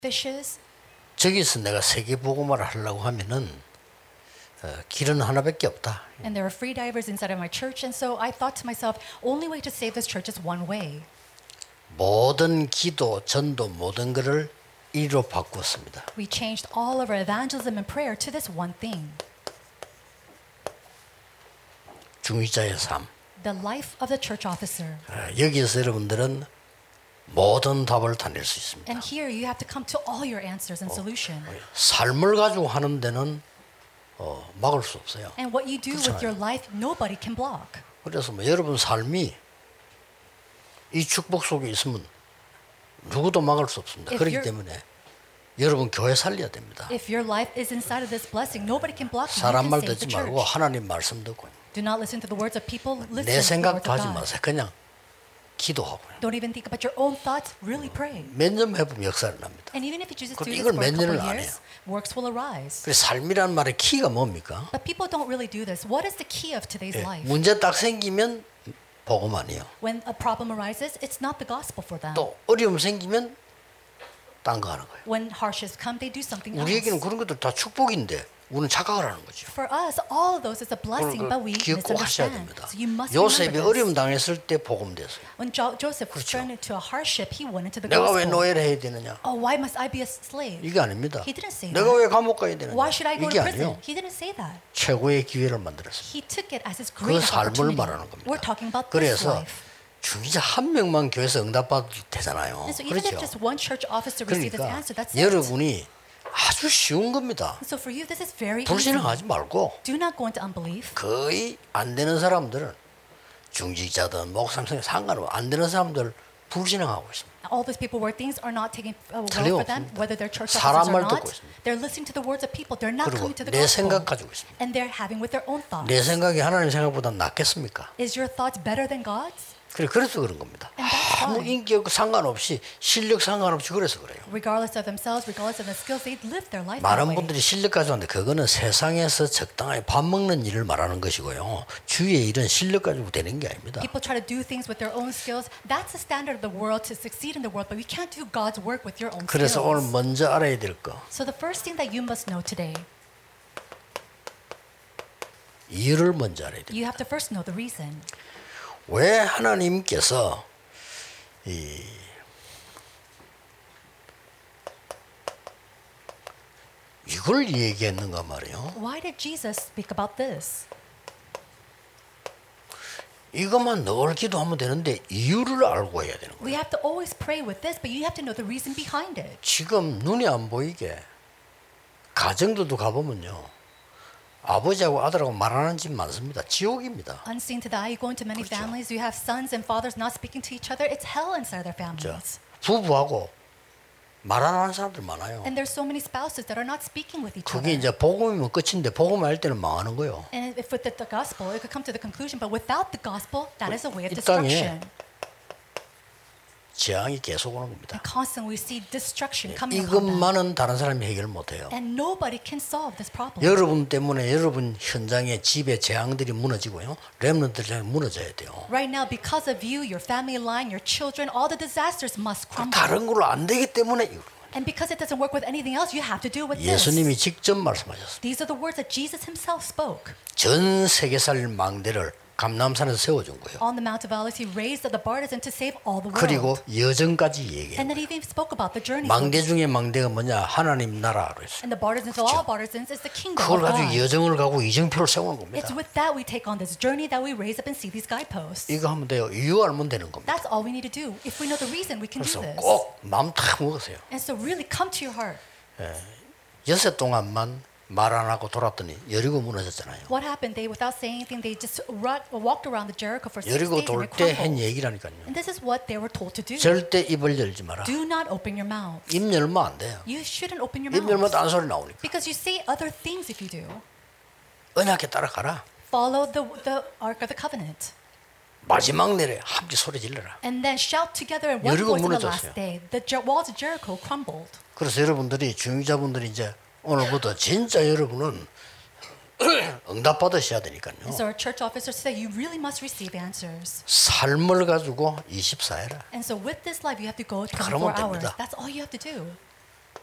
fishes. 저기서 내가 세계 복음화를 하려고 하면은 길은 하나밖에 없다. And there are free divers inside of my church, and so I thought to myself, only way to save this church is one way. 모든 기도, 전도, 모든 것을 이로 바꾸었습니다. We changed all of our evangelism and prayer to this one thing. 중위자의 삶. The life of the church officer. 여기에서 여러분들은 모든 답을 다 낼 수 있습니다. And here you have to come to all your answers and solution. 삶을 가지고 하는 데는 막을 수 없어요. And what you do with 그렇잖아요. your life, nobody can block. 그래서 여러분 삶이 이 축복 속에 있으면 누구도 막을 수 없습니다. If 그렇기 you're- 때문에 여러분 교회 살려야 됩니다. If your life is inside of this blessing, nobody can block you. You 사람 can 말 save 듣지 the church. 말고 하나님 말씀 듣고 Do not listen to the words of people. Listen 내 to the 생각도 words of 하지 God. 마세요. 그냥 기도하고 Don't even think about your own thoughts. Really pray. 몇 년 해보면 역사를 납니다. And even if you just do 그런데 this 이걸 for a 몇 couple 년을 안 years, 해요. works will arise. 그래서 삶이라는 말의 키가 뭡니까? But people don't really do this. What is the key of today's life? 문제 딱 생기면 복음 아니에요. When a problem arises, it's not the gospel for them. 또 어려움 생기면 딴 거 하는 거예요. When hardships come, they do something 우리에게는 else. 그런 것들 다 축복인데 우리는 착각을 하는 거죠. For us, all of those is a blessing, but we 기억 꼭 하셔야 misunderstand. 됩니다. So you must 요셉이 remember 어려움 this. 당했을 때 복음 됐어요. When Joseph was thrown into a hardship, he went into the 내가 왜 gospel. 노예를 해야 되느냐? Oh, why must I be a slave? 이게 아닙니다. He didn't say 내가 that. 왜 감옥 가야 되느냐? Why should I go 이게 to prison? 아니요. He didn't say that. 최고의 기회를 만들었어요. He took it as his 그 greatest 삶을 opportunity. 말하는 겁니다. We're talking about this 그래서 life. 중기자 한 명만 교회에서 응답받아도 되잖아요. And so even if 그렇죠? just one church officer receives this 그러니까 answer, that's it. 여러분이 아주 쉬운 겁니다. So for you, this is very easy. 불신앙하지 말고 Do not go into unbelief. 거의 안 되는 사람들은 중직자든 목사님 상관없이 안 되는 사람들 불신앙하고 있습니다. All these people where things are not taking well for them, 틀림없습니다. whether they're church 사람 officers or 말 듣고 not, 있습니다. they're listening to the words of people. They're not 그리고 coming to the 내 생각 gospel. 가지고 있습니다. And they're having with their own thoughts. 내 생각이 하나님 생각보다 낫겠습니까? Is your thoughts better than God's? 그래서 그런 겁니다. And that's 아무 why. 인기 없고 상관없이 실력 상관없이 그래서 그래요. Regardless of themselves, regardless of their skills, they live their life that 많은 way. 분들이 실력 가지고 하는데 그거는 세상에서 적당하게 밥 먹는 일을 말하는 것이고요. 주위의 일은 실력 가지고 되는 게 아닙니다. People try to do things with their own skills. That's the standard of the world to succeed in the world, but we can't do God's work with your own 그래서 오늘 skills. 먼저 알아야 될 거. So the first thing that you must know today, 이유를 먼저 알아야 됩니다. you have to first know the reason. 왜 하나님께서 이걸 얘기했는가 말이에요. Why did Jesus speak about this? 이것만 늘 기도하면 되는데 이유를 알고 해야 되는 거예요. We have to always pray with this, but you have to know the reason behind it. 지금 눈에 안 보이게 가정들도 가보면요. 아버지하고 아들하고 말하는 집 많습니다. 지옥입니다. Unseen to the eye, you go into many 그렇죠. families, you have sons and fathers not speaking to each other. It's hell inside their 자, families. 부부하고 말 안 하는 사람들 많아요. And there's so many spouses that are not speaking with each 그게 other. 이제 복음이면 끝인데 복음 할 때는 망하는 거예요. And if with the gospel, it could come to the conclusion, but without the gospel, that is a way of 이 땅에 destruction. 재앙이 계속 오는 겁니다. And constantly we see destruction coming upon them. 이것만은 다른 사람이 해결 못해요. And nobody can solve this problem. 여러분 때문에 여러분 현장에 집에 재앙들이 무너지고요. 렘넌트들이 무너져야 돼요. Right now, because of you, your family line, your children, all the disasters must crumble. 다른 걸로 안 되기 때문에 And because it doesn't work with anything else, you have to do it with 예수님이 this. 직접 말씀하셨습니다. These are the words that Jesus himself spoke. 전 세계 살릴 망대를 감남산에서 세워준 거예요. On the Mount of Olives, he raised the partisan to save all the 그리고 world. 여정까지 얘기해요. And then he even spoke about the journey. 망대 중에 망대가 뭐냐? 하나님 나라로 했어요. And the partisans of all partisans is the kingdom 그걸 of 가지고 God. 여정을 가고 이정표를 세우는 겁니다. It's with that we take on this journey that we raise up and see these guideposts. 이거 하면 돼요. 이유 알면 되는 겁니다. That's all we need to do. If we know the reason, we can do 그래서 this. 꼭 마음 탁 먹으세요. And so really come to your heart. 여섯 동안만 말 안 하고 돌았더니 여리고 무너졌잖아요. What happened? They, without saying anything, they just walked around the Jericho for 6 여리고 days and 돌 it 때 한 crumbled. 얘기라니까요. And this is what they were told to do. 절대 입을 열지 마라. Do not open your mouth. 입 열면 안 돼요. You shouldn't open your 입 열면 mouth. 딴 소리 나오니까. Because you say other things if you do. 언약에 따라가라. Follow the Ark of the Covenant. 마지막 날에 함께 소리 질러라. And then shout together in one 여리고 voice on the 무너졌어요. last day. The walls of Jericho crumbled. 그래서 여러분들이 중위자분들이 이제 오늘부터 진짜 여러분은 응답 받으셔야 되니까요. So our church officers say you really must receive answers. 삶을 가지고 24해라. And so with this life, you have to go 24 그러면 hours. 됩니다. That's all you have to do.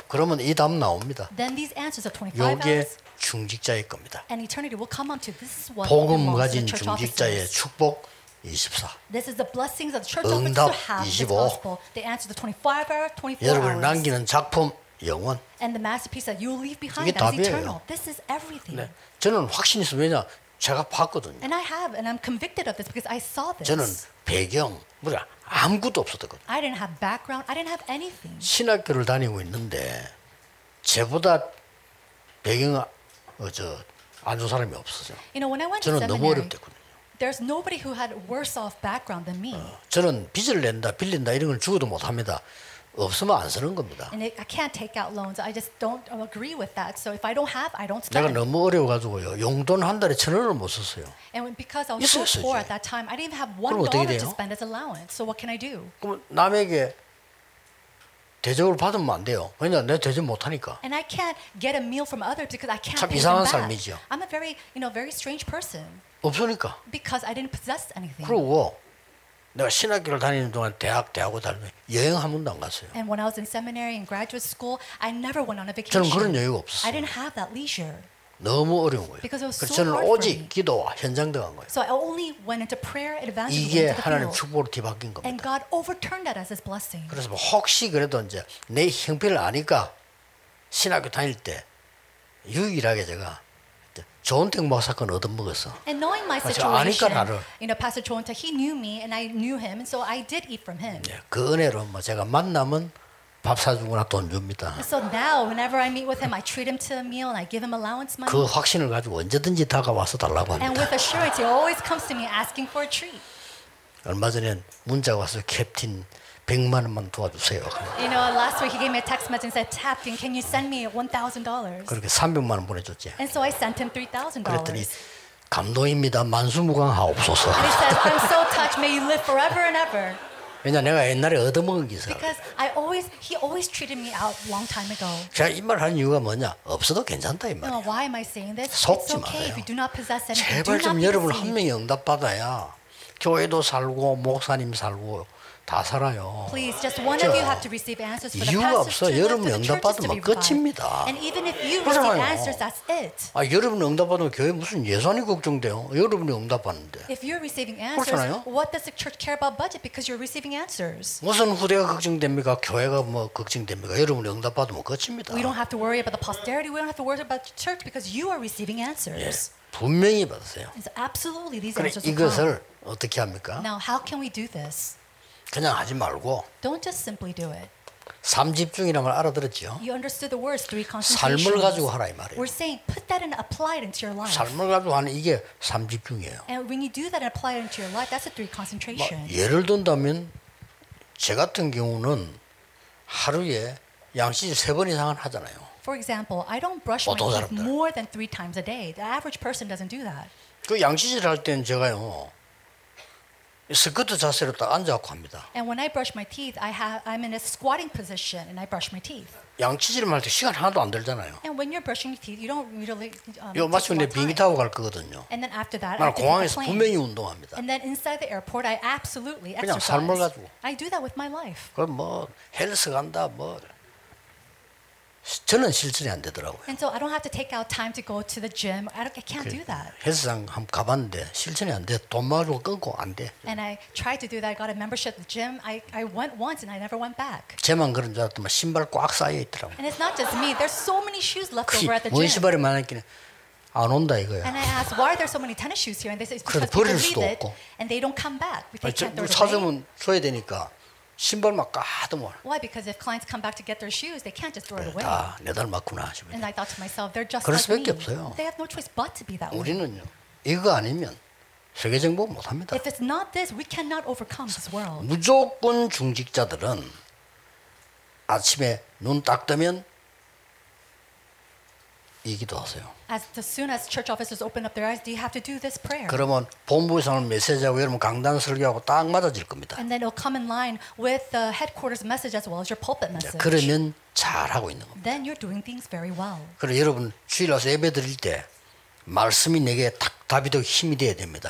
그러면 이 답 나옵니다. then these answers of 25 요게 hours 중직자의 겁니다. and eternity will come unto. This is what 복음 belongs to 가진 the church 중직자의 officers. 축복 24. This is the blessings of the church officers 응답 to have this 25. gospel. They answer the 25 hour, 24 여러분이 hours. 남기는 작품 영원. And the masterpiece that you will leave 이게 behind that is 답이에요. eternal. This is everything. 네. 저는 확신이 있어. 왜냐? 제가 봤거든요. And I have, and I'm convicted of this because I saw this. 저는 배경, 뭐야, 아무것도 없었거든요. I didn't have background. I didn't have anything. 신학교를 다니고 있는데 저보다 배경 안 좋은 사람이 없었어요. You know, when I went to 저는 너무 seminary, 어렵댔거든요. there's nobody who had worse off background than me. 저는 빚을 낸다, 빌린다 이런 걸 죽어도 못합니다. 없으면 안 쓰는 겁니다. And I can't take out loans. I just don't agree with that. So if I don't have, I don't 내가 spend. 너무 어려워가지고요. 용돈 한 달에 1,000원을 못 썼어요. And because I was so 있어요, poor 있어요. at that time, I didn't even have 그럼 어떻게 $1 to 돼요? spend as allowance. So what can I do? 그럼 남에게 대접을 받으면 안 돼요. 왜냐, 내가 대접 못하니까. And I can't get a meal from others because I can't 참 pay them 이상한 back. 삶이죠. I'm a very, very strange person 없으니까. because I didn't possess anything. 그리고 내가 신학교를 다니는 동안 대학원 다니면 여행 한 번도 안 갔어요. And when I was in seminary and graduate school, I never went on a 저는 vacation. 그런 여유가 I 없었어요. didn't have that leisure. 너무 어려운 거예요. Because it was 그래서 so 저는 hard for 오직 me. 기도와 현장 들어간 거예요. So I only went into prayer and evangelism 이게 into the 하나님 field. 축복으로 뒤바뀐 겁니다. And God overturned that as His blessing. 그래서 뭐 혹시 그래도 이제 내 형편을 아니까 신학교 다닐 때 유일하게 제가 조은택 목사건 얻어먹었어. And knowing my 맞아, 아니까 situation, 나를. Pastor Chonta, he knew me and I knew him, and so I did eat from him. 예, 그 은혜로 뭐 제가 만나면 밥 사주거나 돈 줍니다. So now, whenever I meet with him, I treat him to a meal and I give him allowance money. 그 확신을 가지고 언제든지 다가와서 달라고 And 합니다. with assurance, he always comes to me asking for a treat. 얼마 전에 문자가 와서 캡틴 100만 원만 도와주세요. Last week he gave me a text message and said, Captain, can you send me $1,000? 그렇게 300만 원 보내줬지. And so I sent him $3,000. 그랬더니 감동입니다. 만수무강하옵소서. And he says, I'm so touched. May you live forever and ever. 왜냐 내가 옛날에 얻어먹은 게 있어요. Because he always treated me out a long time ago. 제가 이 말 하는 이유가 뭐냐? 없어도 괜찮다 이 말이에요. Why am I saying this? 속지 It's okay 마세요. if you do not possess anything. Do 제발 not 좀 be 여러분 한 deceived. 명이 응답받아야 교회도 살고 목사님 살고 다 살아요. Please, just one of you have to receive answers for the 이유가 pastors 없어. to live, 여러분 for the churches to 응답받으면 be revived. 끝입니다. And even if you receive 그러잖아요. answers, that's it. 여러분 응답받으면 교회 무슨 예산이 걱정돼요? 여러분이 응답받는데 If you're receiving answers, 그렇잖아요. what does the church care about budget? Because you're receiving answers. 무슨 후대가 걱정됩니까? 교회가 뭐 걱정됩니까? 여러분이 응답받으면 끝입니다. We don't have to worry about the posterity. We don't have to worry about the church because you are receiving answers. 분명히 받으세요. And so absolutely, these 그래 answers will come. 이것을 어떻게 합니까? Now, how can we do this? 그냥 하지 말고 Don't just simply do it. 삼집중이라는 걸 알아들었죠. You understood the words, three 삶을 concentrations. 가지고 하라 이 말이에요. We're saying put that and apply it into your life. 삶을 가지고 하는 이게 삼집중이에요. And when you do that and apply it into your life, that's a three 뭐 concentration. 예를 든다면 제 같은 경우는 하루에 양치질 3번 이상은 하잖아요. For example, I don't brush my 어떤 teeth 사람들? more than 3 times a day. The average person doesn't do that. 그 양치질 할 때는 제가요 스쿼트 자세로 딱 앉아갖고 합니다. And when I brush my teeth, I'm in a squatting position and I brush my teeth. 양치질을 할 때 시간 하나도 안 들잖아요. And when you're brushing your teeth, you don't really 요 take 마치고 내 a lot of 비행기 time. 타고 갈 거거든요. And then after that, 나는 I have to take a 공항에서 plane. 분명히 운동합니다. And then inside the airport, I absolutely 그냥 exercise. 삶을 가지고. I do that with my life. 그럼 뭐 헬스 간다 뭐 저는 실천이 안 되더라고요. And so I don't have to take out time to go to the gym. I can't do that. 헬스장 한번 가봤는데 실천이 안 돼. 돈 마주고 끊고 안 돼. And I tried to do that. I got a membership at the gym. I went once and I never went back. 쟤만 그런 줄 알았더만 신발 꽉 쌓여 있더라고요. And it's not just me. There's so many shoes left over at the 뭔 gym. 신발이 많았기는 안 온다 이거야. And I asked, why are there so many tennis shoes here? And they say it's 그래도 because people 버릴 leave 수도 it 없고. and they don't come back. They can't throw it away. 사주면 줘야 되니까 신발만 까더만 Why? Because if clients come back to get their shoes, they can't just throw it away. 다 내달 맞구나 싶어요. And I thought to myself, they're just 그럴 like 수밖에 me. 없어요. They have no choice but to be that way. 우리는요 이거 아니면 세계 정복 못합니다. If it's not this, we cannot overcome this world. 무조건 중직자들은 아침에 눈 딱 뜨면 이 기도하세요. As soon as church officers open up their eyes, do you have to do this prayer? 그러면 본부에서 하는 메시지하고 여러분 강단 설교하고 딱 맞아질 겁니다. And then it'll come in line with the headquarters message as well as your pulpit message. 그러면 잘하고 있는 겁니다. Then you're doing things very well. 그리고 여러분 주일 와서 예배 드릴 때 말씀이 내게 딱 답이 되고 힘이 돼야 됩니다.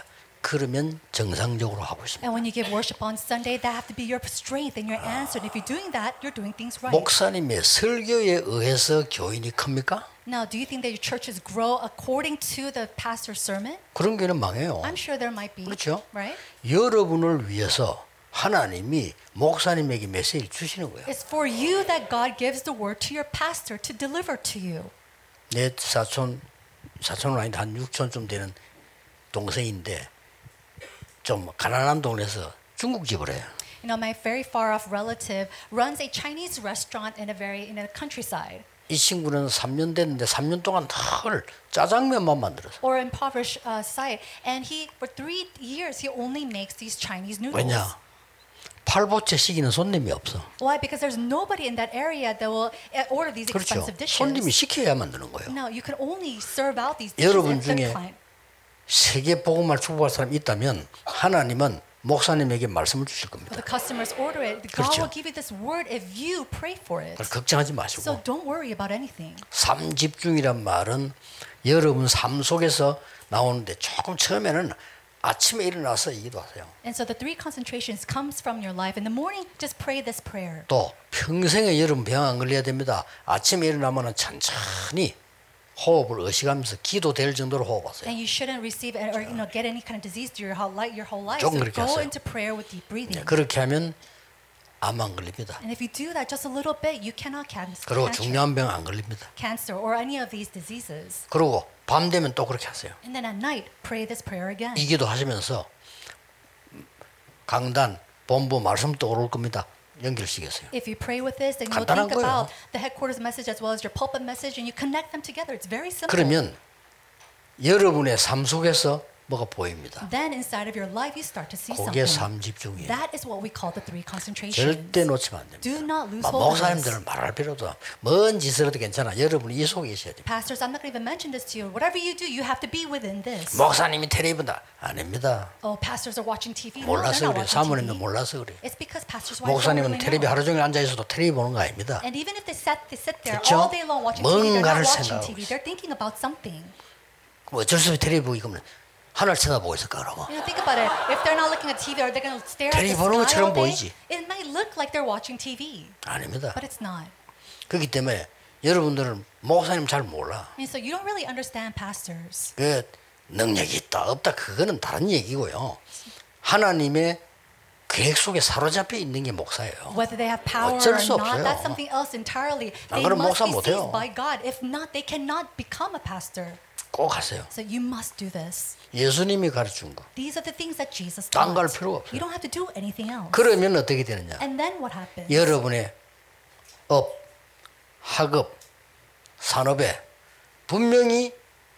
그러면 정상적으로 하고 있습니다. And when you give worship on Sunday, that have to be your strength and your answer. And if you're doing that, you're doing things right. 목사님의 설교에 의해서 교인이 큽니까? Now, do you think that your churches grow according to the pastor's sermon? 그런 교회는 망해요. I'm sure there might be. 그렇죠? Right? 여러분을 위해서 하나님이 목사님에게 메시지를 주시는 거예요. It's for you that God gives the word to your pastor to deliver to you. 내 사촌은 아닌데 한 6촌쯤 되는 동생인데 좀 가난한 동네에서 중국집을 해요. You know, my very far off relative runs a Chinese restaurant in a countryside. 이 친구는 3년 됐는데 3년 동안 늘 짜장면만 만들었어. Or impoverished site, and he for 3 years he only makes these Chinese noodles. 왜냐? 팔보채 시키는 손님이 없어. Why? Because there's nobody in that area that will order these 그렇죠. expensive dishes. 손님이 시켜야 만드는 거예요. No, you can only serve out these dishes 여러분 if the 중에 client. 세계 복음을 축복할 사람이 있다면 하나님은 목사님에게 말씀을 주실 겁니다. The customers order it. God 그렇죠. will give you this word if you pray for it. 걱정하지 So 마시고 don't worry about anything. 삶집중이란 말은 여러분 삶 속에서 나오는데 조금 처음에는 아침에 일어나서 기도하세요. And so the 3 concentrations comes from your life. In the morning, just pray this prayer. 또 평생에 여러분 병 안 걸려야 됩니다. 아침에 일어나면 천천히 호흡을 의식하면서 기도될 정도로 호흡하세요. And you shouldn't receive or get any kind of disease through your whole life. 조금 So 그렇게 go 하세요. into prayer with deep breathing. 그렇게 하면 암 안 걸립니다. And if you do that just a little bit, you cannot 그리고 중요한 병 안 걸립니다. cancer or any of these diseases. 그리고 밤 되면 또 그렇게 하세요. And then at night, pray this prayer again. 이 기도 하시면서 강단, 본부 말씀 떠오를 겁니다. 연결시켰어요. If you pray with this, then you'll 간단한 think 거예요. about the headquarters message as well as your pulpit message, and you connect them together. It's very simple. 그러면 여러분의 삶 속에서 뭐가 보입니다. Then inside of your life, you start to see 그게 something. 삶집중이에요. That is what we call the 3 concentrations. 절대 놓치면 안 됩니다. Do not lose hold of this. 목사님들은 말할 필요도 뭔 짓을 해도 괜찮아. 여러분이 이 속에 있어야 됩니다. Pastors, I'm not going to even mention this to you. Whatever you do, you have to be within this. 목사님이 텔레비 본다. 아닙니다. Oh, pastors are watching TV. No, they're 몰라서 not 그래요. watching 사모님도 TV. 몰라서 그래요. It's because pastors' wives don't 목사님은 really 텔레비 know. 하루 종일 앉아 있어도 텔레비 보는 거 아닙니다. And even if they sit there 그렇죠? all day long watching TV, they're 뭔가를 not watching 생각하고 TV. They're thinking about something. 그럼 어쩔 수 없이 텔레비 보기 그러면 하늘 쳐다보고 있을까 그러면. You know, think about it. If they're not looking at TV, are they going to stare at the 텔레비 보는 sky 것처럼 all day? 보이지. It might look like they're watching TV, 아닙니다. but it's not. 그렇기 때문에 여러분들은 목사님 잘 몰라. And so you don't really understand pastors. 그 능력이 있다 없다 그거는 다른 얘기고요. 하나님의 계획 속에 사로잡혀 있는 게 목사예요. Whether they have power 어쩔 or 수 not, 없어요. that's something else entirely. 안 They 그러면 must 목사 be 못해요. seized by God. If not, they cannot become a pastor. 꼭 하세요. So you must do this. 예수님이 가르친 거. These are the things that Jesus 딴 갈 taught. 필요가 없어요. You don't have to do anything else. 그러면 어떻게 되느냐? And then what happens? 여러분의 업, 학업, 산업에 분명히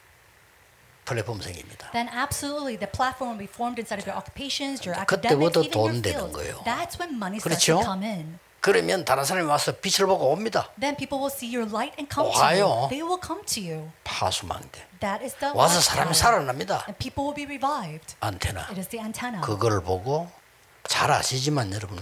플랫폼 생깁니다. Then absolutely the platform will be formed inside of your occupations, your 그때부터 academics, even 돈 your 되는 fields. 거예요. That's when money starts 그렇죠? to come in. 그러면 다른 사람이 와서 빛을 보고 옵니다. Then people will see your light and come to 와요. you. They will come to you. 파수망대. That is the 와서 light 사람이 power. 살아납니다. And people will be revived. 안테나. It is the antenna. 그걸 보고 잘 아시지만 여러분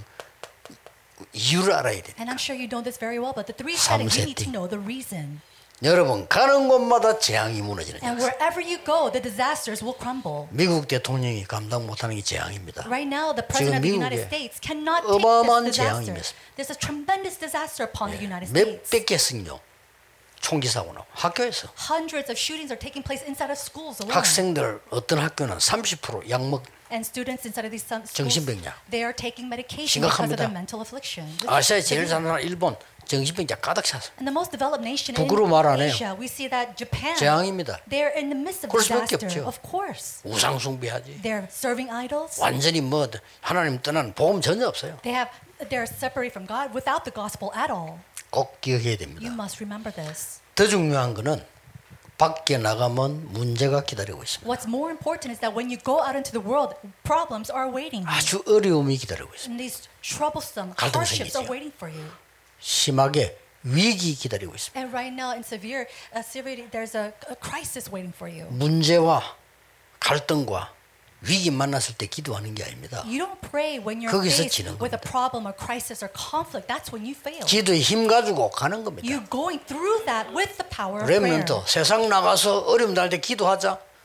이유를 알아야 돼요. And I'm sure you know this very well, but the 3 said it, you need to 세팅. know the reason. 여러분 가는 곳마다 재앙이 무너지는 And 역사. wherever you go, the disasters will crumble. 미국 대통령이 감당 못하는 게 재앙입니다. Right now, the president of the United 미국에 States cannot take 어마어마한 this 재앙이 disaster. 있습니다. There's a tremendous disaster upon the United States. 몇백 개 승려 총기 사고 나고 학교에서 Hundreds of shootings are taking place inside of schools alone. 학생들 어떤 학교는 30% 약먹 And students inside of these schools, 정신병자. they are taking medication because of 심각합니다. their mental affliction. 아시아에 제일 잘하는 나라 일본 정신병자 가득 찼어. And the most developed nation 부끄러워 말 안 in 해요. Asia, we see that Japan, 재앙입니다. they're in the midst of 그럴 수밖에 disaster. 없죠. Of course. 우상 숭배하지. They're serving idols. 완전히 뭐 하나님 떠난 복음 전혀 없어요. They're separated from God without the gospel at all. 꼭 기억해야 You 됩니다. must remember this. 더 중요한 거는 밖에 나가면 문제가 기다리고 있습니다. What's more important is that when you go out into the world, problems are awaiting you. 아주 어려움이 기다리고 있습니다. And these troublesome 갈등 hardships are 생기죠. waiting for you. 심하게 위기 기다리고 있습니다. And right now in severity, there's a crisis waiting for you. 문제와 갈등과 위기 만났을 때 기도하는 게 아닙니다. You don't pray when you're 거기서 faced 지는 with a 겁니다. problem or crisis or conflict. That's when you fail. 기도에 힘 가지고 가는 겁니다. You're going through that with the power of prayer. 렘넌트 세상 나가서 어려움 날 때 기도하자.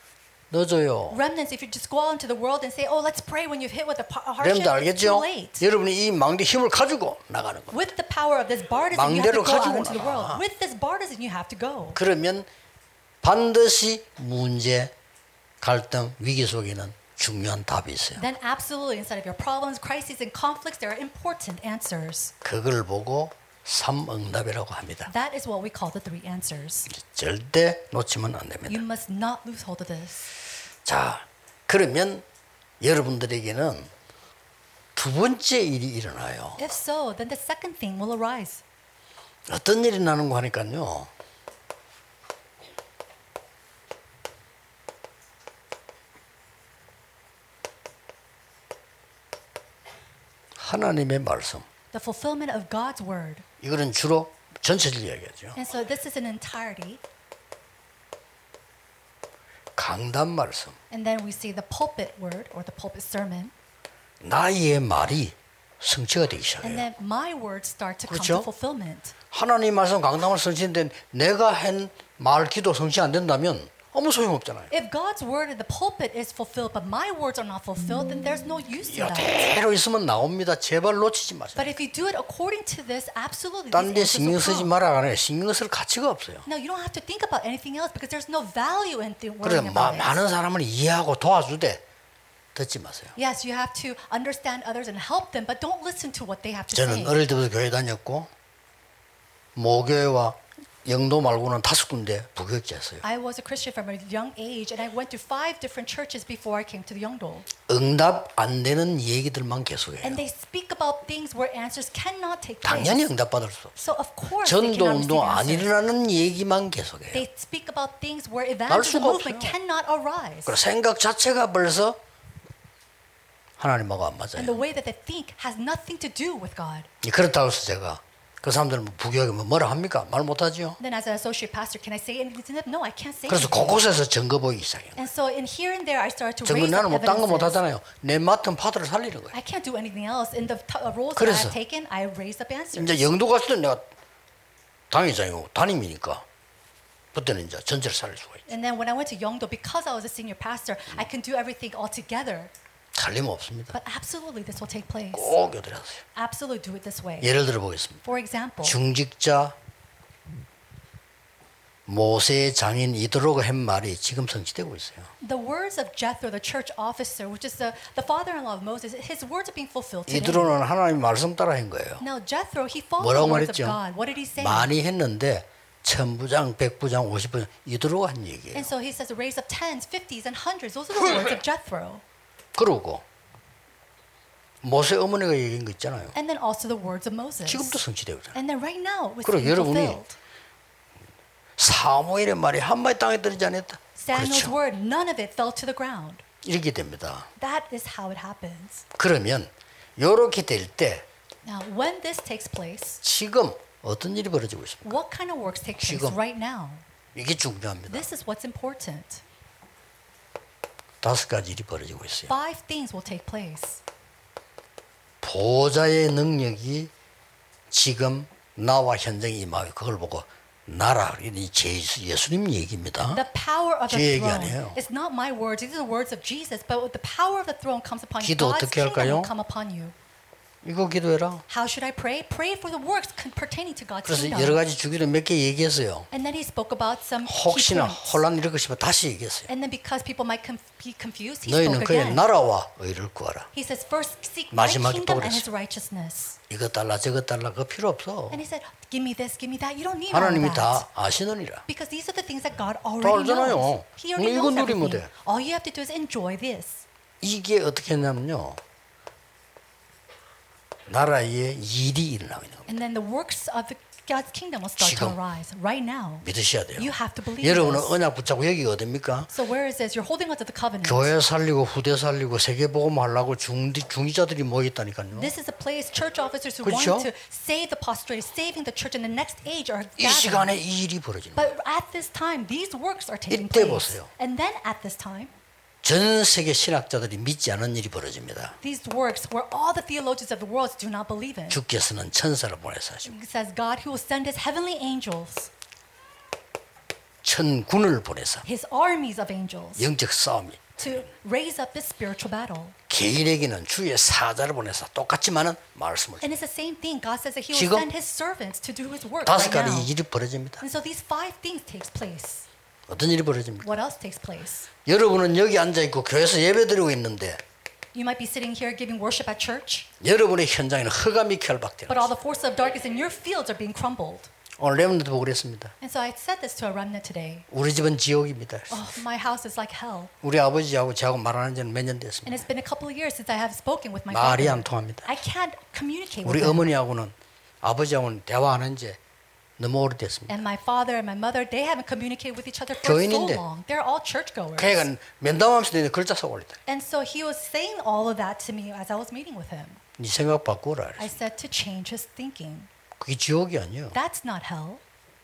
늦어요. Remnants, if you just go out into the world and say, oh, let's pray when you've hit with a 여러분들 hardship, it's too 알겠죠? late. 여러분이 이 망대 힘을 가지고 나가는 겁니다. With the power of this bartizan, you have 망대를 to go out 가지고 into the 나가. world. With this bartizan, you have to go. 그러면 반드시 문제, 갈등, 위기 속에는 중요한 답이 있어요. Then absolutely inside of your problems, crises, and conflicts, there are important answers. 그걸 보고 삼응답이라고 합니다. That is what we call the three answers. 절대 놓치면 안 됩니다. You must not lose hold of this. 자, 그러면 여러분들에게는 두 번째 일이 일어나요. If so, then the second thing will arise. 어떤 일이 나는 거 하니까요. 하나님의 말씀. The fulfillment of God's word. 이거는 주로 전체를 이야기하죠. And so this is an entirety. 강단 말씀. And then we see the pulpit word or the pulpit sermon. 나의 말이 성취가 되기 And 시작해요. then my words start to come 그렇죠? to fulfillment. 하나님 말씀 강단을 성취인데 내가 한 말 기도 성취 안 된다면 아무 소용없잖아요. If God's word in the pulpit is fulfilled, but my words are not fulfilled, then there's no use in that. 이대로 있으면 나옵니다. 제발 놓치지 마세요. But if you do it according to this, absolutely 딴 데 these answers 신경 will 쓰지 come. 말아가네. 신경 쓸 가치가 없어요. Now you don't have to think about anything else because there's no value in 그래서 worrying about it. 많은 사람을 이해하고 도와주되 듣지 마세요. Yes, you have to understand others and help them, but don't listen to what they have to say. 저는 어릴 때부터 교회 다녔고 모교회와 영도 말고는 5군데 부교육자였어요. I was a Christian from a young age, and I went to 5 different churches before I came to the Yeongdo. 응답 안 되는 얘기들만 계속해요. And they speak about things where answers cannot take place. 당연히 응답받을 수 없어요. So of course they 전도 cannot 운동 receive 안 answers. 일어나는 얘기만 계속해요. They speak about things where 날 evangelism 수가 movement 없어요. cannot arise. 그래서 생각 자체가 벌써 하나님하고 안 And 맞아요. the way that they think has nothing to do with God. 그렇다고 해서 제가 그 사람들은 부교육에 뭐라 합니까? 말 못하죠. Then as an associate pastor, can I say anything to them? No, I can't say 그래서 anything. 곳곳에서 증거 보이기 시작해요. And so in here and there, I started to 증거 raise 나는 up 딴 거 evidences. 못하잖아요. 내 맡은 파트를 살리는 거예요. I can't do anything else. In the roles that 그래서 I've taken, I raised up answers. 이제 영도 갔을 때 내가 당회장이고 담임이니까 그때는 이제 전체를 살릴 수가 있죠. And then when I went to Yeongdo, because I was a senior pastor, I can do everything all together. 살림없습니다. But absolutely, this will take place. 꼭 여드려하세요. Absolutely do it this way. 예를 들어 보겠습니다. For example, 중직자 모세의 장인 이드로가 한 말이 지금 성취되고 있어요. the words of Jethro, the church officer, which is the father-in-law of Moses, his words are being fulfilled today. 이드로는 하나님 말씀 따라 한 거예요. Now Jethro, he followed 뭐라고 the words of 말했죠? God. What did he say? 많이 했는데 1000부장, 100부장, 50부장 이드로가 한 얘기예요. And so he says, raise up tens, 50s, and hundreds. Those are the words of Jethro. 그러고 모세 어머니가 얘기한 거 있잖아요. And then also the words of Moses. 지금도 성취되고 있잖아요. And then right now, it's 그럼 being 여러분이 fulfilled. 사무엘의 말이 한 마디 땅에 떨어지지 않았다. Samuel's 그렇죠. word, none of it fell to the ground. 이렇게 됩니다. That is how it happens. 그러면 이렇게 될 때 Now, when this takes place, 지금 어떤 일이 벌어지고 있습니까? what kind of works take place 지금. right now? 이게 중요합니다. This is what's important. 5가지 일이 벌어지고 있어요. 5 things will take place. 보좌의 능력이 지금 나와 현장에 임하고 그걸 보고 나라 이 예수님 얘기입니다. The power of 제 the 얘기 throne. 아니에요. It's not my words. These are the words of Jesus. But the power of the throne comes upon you. 기도 God's 어떻게 kingdom 할까요? will come upon you. 이거 기도해라. How should I pray? Pray for the works pertaining to God's 그래서 kingdom. 여러 가지 주기를 몇 개 얘기했어요. And then he spoke about some key 혹시나 points. 혼란 일으키고 싶어 다시 얘기했어요. And then because people might be confused, he 너희는 spoke 그의 again. 나라와 의를 구하라. He says, first seek my 마지막에 또 kingdom and 그랬어요. his righteousness. 이거 달라 저거 달라 그거 필요 없어. And he said, give me this, give me that. You don't need all 하나님이 that. 다 아시느니라. Because these are the things that God already 알잖아요. knows. He already 이거 knows 누리면 everything. 돼. All you have to do is enjoy this. 이게 어떻게 했냐면요. 나라에 일이 일어나고 있는 겁니다. And then the works of God's kingdom will start to 지금. arise right now. 믿으셔야 돼요. You have to believe 여러분은 this. 언약 붙잡고 여기가 어딥니까? So where is this? You're holding on to the covenant. 교회 살리고 후대 살리고 세계복음 하려고 중위자들이 모였다니까요. This is a place church officers who 그렇죠? want to save the prostrate, saving the church in the next age are 이 gathering. 시간에 이 일이 벌어지는 거예요. But at this time, these works are taking 이때 place. 보세요. And then at this time, 전 세계 신학자들이 믿지 않은 일이 벌어집니다. these works where all the theologians of the world do not believe in. 주께서는 천사를 보내서 하십니다. It says God who will send his heavenly angels. 천군을 보내서 His armies of angels 영적 싸움이 to raise up this spiritual battle. 개인에게는 주의 사자를 보내서 똑같지만은 말씀을 And it's the same thing. God says that He will 지금 send His servants to do His work 다섯 right 가지 now. 일이 벌어집니다. And so these 5 things takes place. 어떤 일이 벌어집니까? What else takes place? 여러분은 여기 앉아 있고 교회에서 예배드리고 있는데 You might be sitting here giving worship at church, 여러분의 현장에는 흑암이 결박되는 but all 거죠. the forces of darkness in your fields are being crumbled. 오늘 렘넌트 보고 그랬습니다. And so I said this to a remnant today. 우리 집은 지옥입니다. Oh, my house is like hell. 우리 아버지하고 저하고 말하는 지는 몇 년 됐습니다. And it's been a couple of years since I have spoken with my 말이 안 father. 통합니다. I can't communicate 우리 with him. 어머니하고는 아버지하고는 대화하는 지 너무 오래됐습니다. And my father and my mother, they haven't communicated with each other for so 교인인데. long. They're all churchgoers. 그러니까 면담하면서 내가 글자 써 올리다. And so he was saying all of that to me as I was meeting with him. 네 생각 바꾸라. I said to change his thinking. 그게 지옥이 아니에요. That's not hell.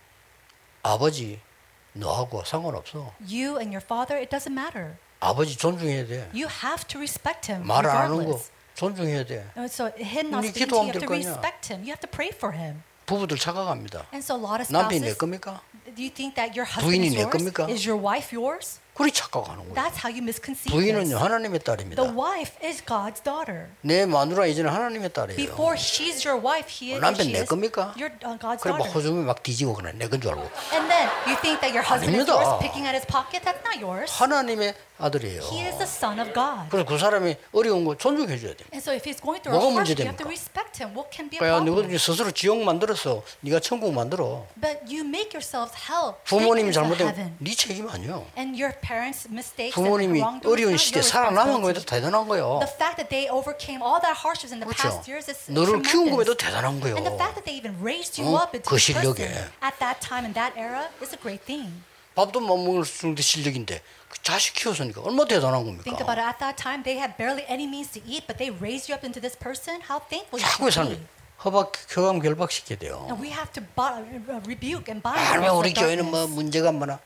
아버지 너하고 상관없어. You and your father, it doesn't matter. 아버지 존중해야 돼. You have to respect him 말 안 하는 거 regardless. 존중해야 돼. And so him not 네 speaking to you, 기도하면 you have 될 to 거 아니야. respect him. You have to pray for him. 부부들 착각합니다. And so a lot of 남편이 내 spouses, 겁니까? do you think that your husband 부인이 is 내 yours? 겁니까? Is your wife yours? 그리 착각하는 거예요. That's how you misconceive 부인은요 this. 하나님의 딸입니다. The wife is God's daughter. 내 마누라 이제는 하나님의 딸이에요. Before she's your wife, 남편 she 내 is 겁니까? your God's 그래 막 daughter. 호주머니 막 뒤지고 그래 내 건 줄 알고. And then you think that your husband is 아닙니다. yours, picking at his pocket. That's not yours. 하나님의 아들이에요. He is the son of God. 그래서 그 사람이 어려운 거 존중해 줘야 돼. And so if he's going through a 뭐가 hardship, you have to 문제됩니까? respect him. What can be a 그러니까 problem? 너희들이 스스로 지옥 만들어서 네가 천국 만들어. But you make yourselves hell. 부모님이 into 잘못되면 heaven. 네 책임 아니야. And your parents' mistakes 부모님이 and wrongdoings, 어려운 not 시대에 your 살아남은 거에도 responsibility. 대단한 거예요. The fact that they overcame all that hardships in the 그렇죠. past years is 너를 키운 거에도 tremendous. 대단한 거예요. And the fact that they even raised you 어? up into 그 this 실력에. person at that time in that era is a great thing. 밥도 못 먹을 정도 실력인데 그 자식 키웠으니까 얼마나 대단한 Think 겁니까? about it. At that time, they had barely any means to eat, but they raised you up into this person. How thankful you 자꾸 should 사람이 be. 교감 결박시켜야 돼요. And we have to rebuke and bind 왜 the 우리 forces of 교회는 뭐 darkness. 문제가 많아?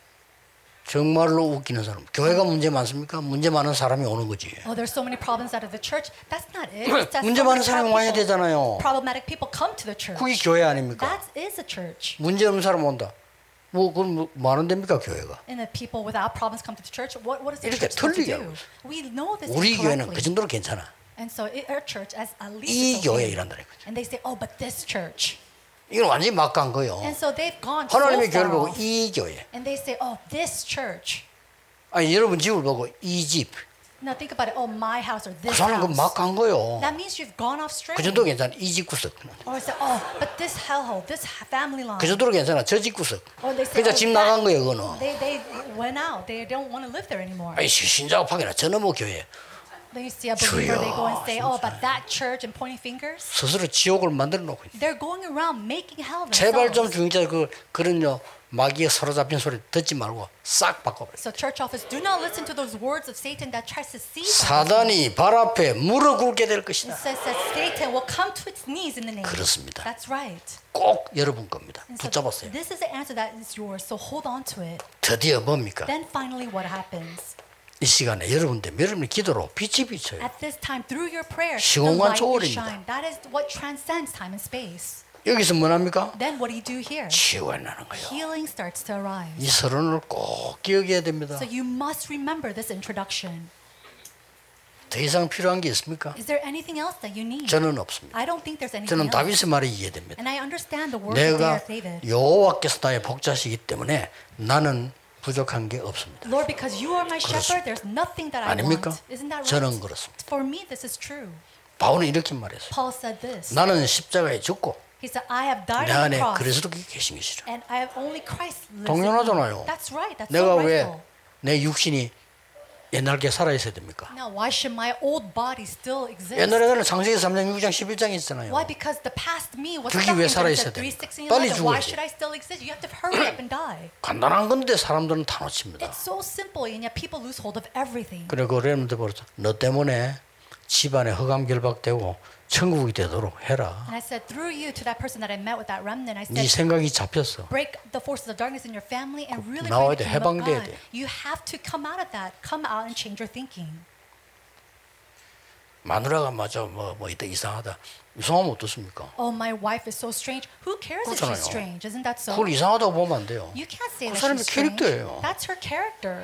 정말로 웃기는 사람. 교회가 문제 많습니까? 문제 많은 사람이 오는 거지. Oh, there's so many problems out of the church. That's not it. It's that 문제 so 많은 many 사람이 와야 되잖아요. problematic people come to the church. 그게 교회 아닙니까? That is a church. 문제 없는 사람 온다. 뭐 그럼 뭐 하는 됩니까 교회가? And the people without problems come to the church. What is the 이렇게 church supposed to 틀리게 do? 하고 있어요. We know this 우리 교회는 그 incorrectly. 정도로 괜찮아. And so our church, as at least 이 it's 교회 okay. 이란다는 거죠. And they say, oh, but this church. 이건 완전히 막간 거예요. And so they've gone so 하나님의 교회를 far 보고 off. 이 교회. And they say, oh, this church. 아니 여러분 집을 보고 이 집. Now think about it. Oh, my house or 그 this 사람 그 house. 막간 거예요. That means you've gone off straight. 그 정도 괜찮아. 이 집 구석. Or say, oh, but this hellhole, this family line. 그 정도로 괜찮아. 저 집 구석. Or they say, 그러니까 oh, 집 나간 거예요, 그거는. they went out. They don't want to live there anymore. 아니 신자업하게나 저놈의 교회. Then you see a believer, they go and say, 주여, oh, but that church and pointing fingers. 스스로 지옥을 만들어 놓고 있는. They're going around making hell 제발 좀 themselves. 중자 그런요 마귀에 사로잡힌 소리 듣지 말고 싹 바꿔버려. So church office, do not listen to those words of Satan that tries to deceive us. 사단이 발 앞에 무릎 꿇게 될 It 것이다. says that Satan will come to its knees in the name. 그렇습니다. That's right. 꼭 여러분 겁니다. And so 붙잡았어요. this is the answer that is yours. So hold on to it. 드디어 뭡니까? Then finally, what happens? 이 시간에 여러분의 기도로 빛이 비쳐요. At this time, through your prayer, the 시공간 light will 초월입니다. shine. That is what transcends time and space. 여기서 뭐 합니까? Then what do you do here? 치유가 나는 거예요. Healing starts to arise. 이 서론을 꼭 기억해야 됩니다. So you must remember this introduction. 더 이상 필요한 게 있습니까? Is there anything else that you need? 저는 없습니다. I don't think there's anything 저는 else. 다윗의 말이 이해됩니다. And I understand the words of 내가 David. 여호와께서 나의 복자시기 때문에 나는 부족한 게 없습니다. Lord, because you are my shepherd, there's nothing that I 아닙니까? want. Isn't that 저는 right? 그렇습니다. For me, this is true. 바울은 이렇게 말했어요. Paul said this. 나는 십자가에 죽고 He said, I have died 내 on 안에 the cross, 그리스도께 계신 것이라. and I have only Christ lives in me. 당연하잖아요. That's right. That's 내가 so 왜 rightful. 내 육신이 옛날게 살아 있어야 됩니까? Now, why should my old body still exist? 옛날에는 창세기 3장, 6장, 11장이 있잖아요. Why? Because the past me was 그게 stuck 왜 in 살아 Genesis 있어야 돼? 3, 6, and 빨리 11. Why 죽어야지. should I still exist? You have to hurry up and die. 간단한 건데 사람들은 다 놓칩니다. It's so simple, and yet people lose hold of everything. 그리고 렘런트 버렸어. 너 때문에 집안에 흑암 결박되고 천국이 되도록 해라. And I said, through you to that person that I met with that remnant, I 네 said, 생각이 잡혔어. break the forces of darkness in your family and really 나와야 돼. bring the kingdom of 해방돼야 God. 돼. You have to come out of that. Come out and change your thinking. 마누라가 맞아 뭐 이때 이상하다. 이상하면 어떻습니까? Oh, my wife is so strange. Who cares if 그렇잖아요. she's strange? Isn't that so? 그걸 이상하다고 보면 안 돼요. You can't say 그 that 사람의 she's strange. 캐릭터예요. That's her character.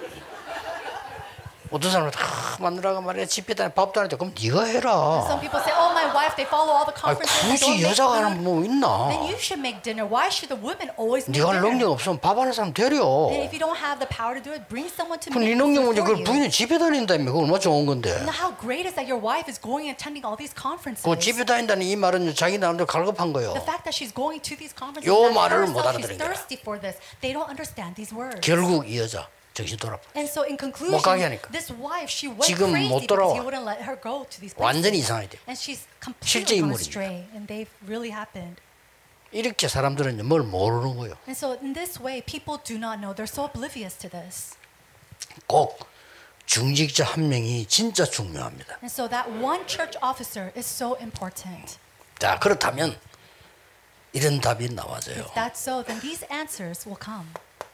어떤 사람은 마누라가 말이야 집에 다니 밥도 안 해. 그럼 네가 해라. Some people say, oh, my wife, they follow all the 아니, conferences. and don't 굳이 make 여자가 food. 하는 뭐 있나? Then you should make dinner. Why should the women always make 네가 할 dinner? 능력 없으면 밥 하는 사람 데려. And if you don't have the power to do it, bring someone to 그럼 네 make 능력 food 문제 for 그걸 you. 부인은 집에 다닌다며. 그거 얼마나 좋은 건데. Now, how great is that your wife is going and attending all these conferences? 그 집에 다닌다는 이 말은 자기 나름대로 갈급한 거예요. The fact that she's going to these conferences, 요 that 말을 못 herself, she's 알아들은 거야. thirsty for this. They don't understand these words. 결국 이 여자 정신 돌아버. And so in conclusion, 못 가게 하니까. this wife, she went 지금 crazy 못 because 돌아와. he wouldn't let her go to these places. 완전히 이상하게 돼. And she's 실제 completely gone 인물입니다. astray. And they've really happened. 이렇게 사람들은 뭘 모르는 거예요. And so in this way, people do not know. They're so oblivious to this. 꼭 중직자 한 명이 진짜 중요합니다. And so that one church officer is so important. 자, 그렇다면 이런 답이 나와져요. If that's so, then these answers will come.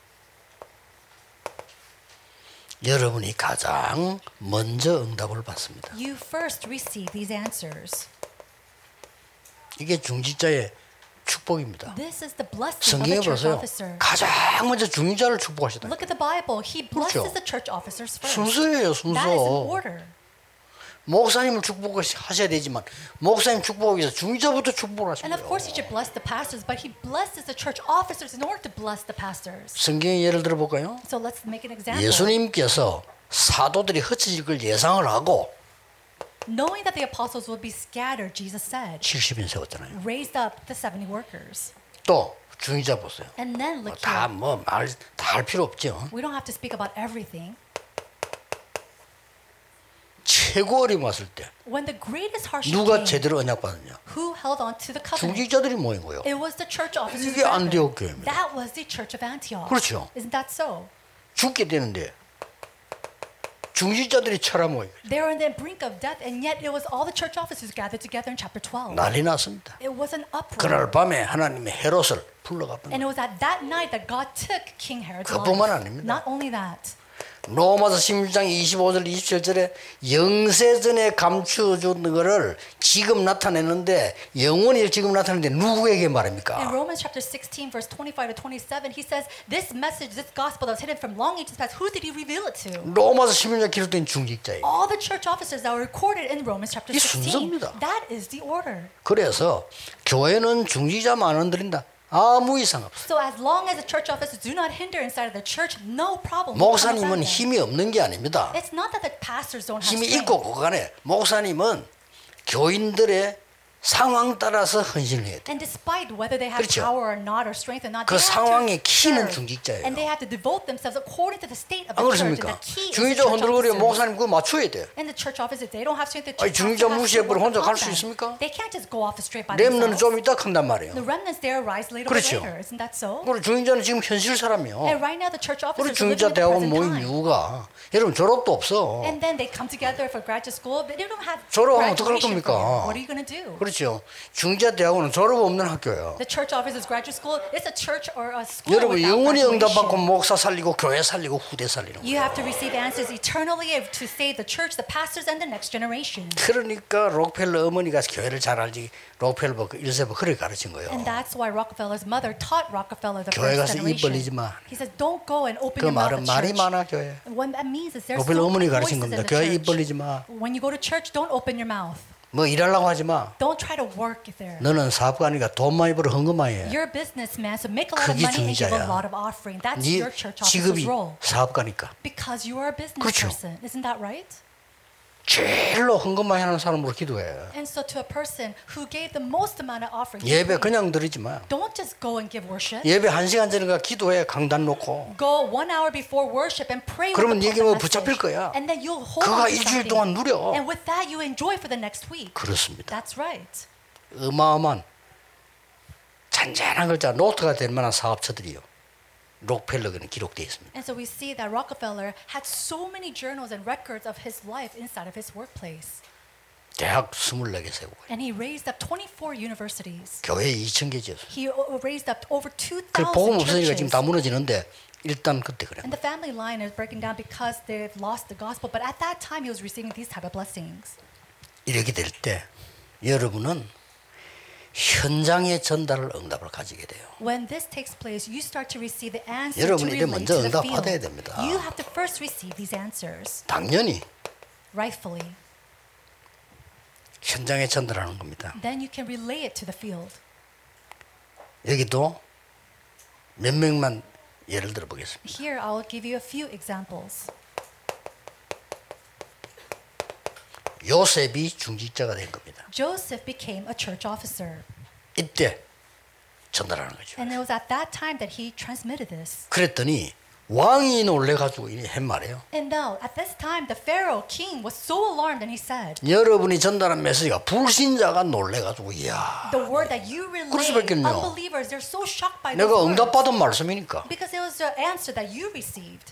여러분이 가장 먼저 응답을 받습니다. You first receive these answers. 이게 중직자의 축복입니다. This is the blessing of 성경에 the church 보세요. officer. 가장 먼저 중직자를 축복하시다. Look at the Bible. He blesses 그렇죠. the church officers first. 순서예요, That is in 순서. order. 목사님을 축복하셔야 되지만 목사님 축복하기 위해서 중직자부터 축복을 하시는 And of course, 거예요. he should bless the pastors, but he blesses the church officers in order to bless the pastors. 성경의 예를 들어볼까요? So let's make an example. 예수님께서 사도들이 흩어질 걸 예상을 하고 Knowing that the apostles would be scattered, Jesus said, 70인 세웠잖아요. raised up the 70 workers. 또 중직자 보세요. And then look here. 다 뭐 말 다 할 필요 없죠. We don't have to speak about everything. 최고 어려움 왔을 때 When the greatest hardship 누가 came, 제대로 언약 받았냐? who held on to the covenant? 중직자들이 모인 거예요. It was the church officers. 이게 안디옥 교회입니다. That was the church of Antioch. 그렇죠. Isn't that so? 죽게 되는데 중직자들이 쳐라 모인 거예요. They were on the brink of death, and yet it was all the church officers gathered together in chapter 12. 난리 났습니다. It was an uproar. 그날 밤에 하나님의 헤롯을 불러가 And 버립니다. it was at that night that God took King Herod's 그뿐만 life. 아닙니다. Not only that. 로마서 16장 25절 27절에 영세전에 감추어준 거를 지금 나타내는데 영원히 지금 나타내는데 누구에게 In 말입니까? Romans chapter 16, verse 25 to 27, he says, this message, this gospel that was hidden from long ages past, who did he reveal it to? 로마서 16장 기록된 중직자예요. All the church officers that were recorded in Romans chapter 이 16. 순서입니다. That is the order. 그래서 교회는 중직자만 안 드린다. 아무 이상 없어. So as long as the church officers do not hinder inside of the church, no problem. will come 목사님은 about them. 힘이 없는 게 아닙니다. It's not that the pastors don't have 힘이 strength. 있고 그간에 목사님은 교인들의 상황 따라서 헌신해야 돼. And despite whether they have 그렇죠. power or not, or strength or not, 그 they have 상황의 to 키는 serve. 중직자예요. And they have to devote themselves according to the state of 안 the church. And 그렇습니까? the key is the 중직자 church 흔들거려 officers. 목사님 그거 맞춰야 돼. And the church officers, they don't have strength. The 아니, church 중직자 officers 무시해버리고 혼자 갈 수 have to 있습니까? They can't just go off straight by 렘넌은 themselves. 좀 이따 큰단 말이에요. The remnants there rise later 그렇죠. or later. Isn't that so? 그리고 중직자는 지금 현실 사람이요. And right now the church 우리 officers are living 중직자 in the 대학원 present 모인 time. 이유가 여러분 졸업도 없어. And then they come together for graduate school, but they don't have 졸업하면 어떡할 graduation 겁니까? program. What are you going to do? 그렇죠. 중직자 대학원은 졸업 없는 학교예요. The church officers graduate school, it's a church or a school 여러분 without 영원히 응답받고 graduation. 목사 살리고 교회 살리고 후대 살리는 You 거예요. have to receive answers eternally to save the church, the pastors, and the next generation. 그러니까 록펠러 어머니가 교회를 잘 알지 록펠러 1세부 그렇게 가르친 거예요. And that's why Rockefeller's mother taught Rockefeller the 교회 가서 first 입 벌리지 generation. 마. He says, don't go and open 그 your mouth 말은 at 말이 church. 많아 교회. And what that means is there's 록펠러 so 어머니 many 가르친 voices in 겁니다. the 교회 입 church. 벌리지 마. When you go to church, don't open your mouth. 뭐 일하려고 하지 마. Don't try to work there. 너는 사업가니까 돈 많이 벌어 헌금 많이 해. You're a businessman, so make a lot of 그게 money and give a 중직자야. lot of offering. That's 네 your church officer's 직업이 role. 사업가니까. Because you are a business 그렇죠. person. Isn't that right? 제일로 헌금 많이 하는 사람으로 기도해. And so to a person who gave the most amount of offering, 예배 그냥 드리지 마. don't just go and give worship. 예배 1시간 전에 가 기도해 강단 놓고. Go 1 hour before worship and pray with 그러면 the 이게 뭐 message. 붙잡힐 거야. And then you'll hold 그가 on to 일주일 something. 동안 누려. And with that you enjoy for the next week. 그렇습니다. That's right. 어마어마한 잔잔한 글자 노트가 될 만한 사업처들이요. 록펠러에는 기록되어 있습니다. And so we see that Rockefeller had so many journals and records of his life inside of his workplace. 대학 24개 세우고 And he raised up 24 universities. 교회 2,000개 지었어요. He raised up over 그 2,000 복음 없으니까 지금 churches. 다 무너지는데 일단 그때 그래. And the family line is breaking down because they've lost the gospel. But at that time, he was receiving these type of blessings. 이렇게 될 때 여러분은 현장의 전달을 응답을 가지게 돼요. When this takes place, you start to receive the answer to 여러분이 이제 relate 먼저 to the 응답 field. 받아야 됩니다. You have to first receive these answers, 당연히 rightfully. 현장에 전달하는 겁니다. Then you can relay it to the field. 여기도 몇 명만 예를 들어 보겠습니다. Here, I will give you a few examples. 요셉이 중직자가 된 겁니다. Joseph became a church officer. 이때 전달하는 거죠. And it was at that time that he transmitted this. 그랬더니 왕이 놀래가지고 한 말이에요. And now, at this time, the Pharaoh king was so alarmed and he said, 여러분이 전달한 메시지가 불신자가 놀래가지고 이야. the word that you 그럴 relay, 수밖에는요. unbelievers, they're so shocked by those 내가 words. 응답받은 말씀이니까. Because it was the answer that you received.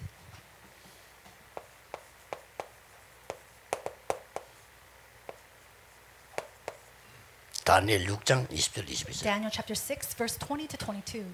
다니엘 6장 20절 22절. Daniel chapter 6, verse 20 to 22.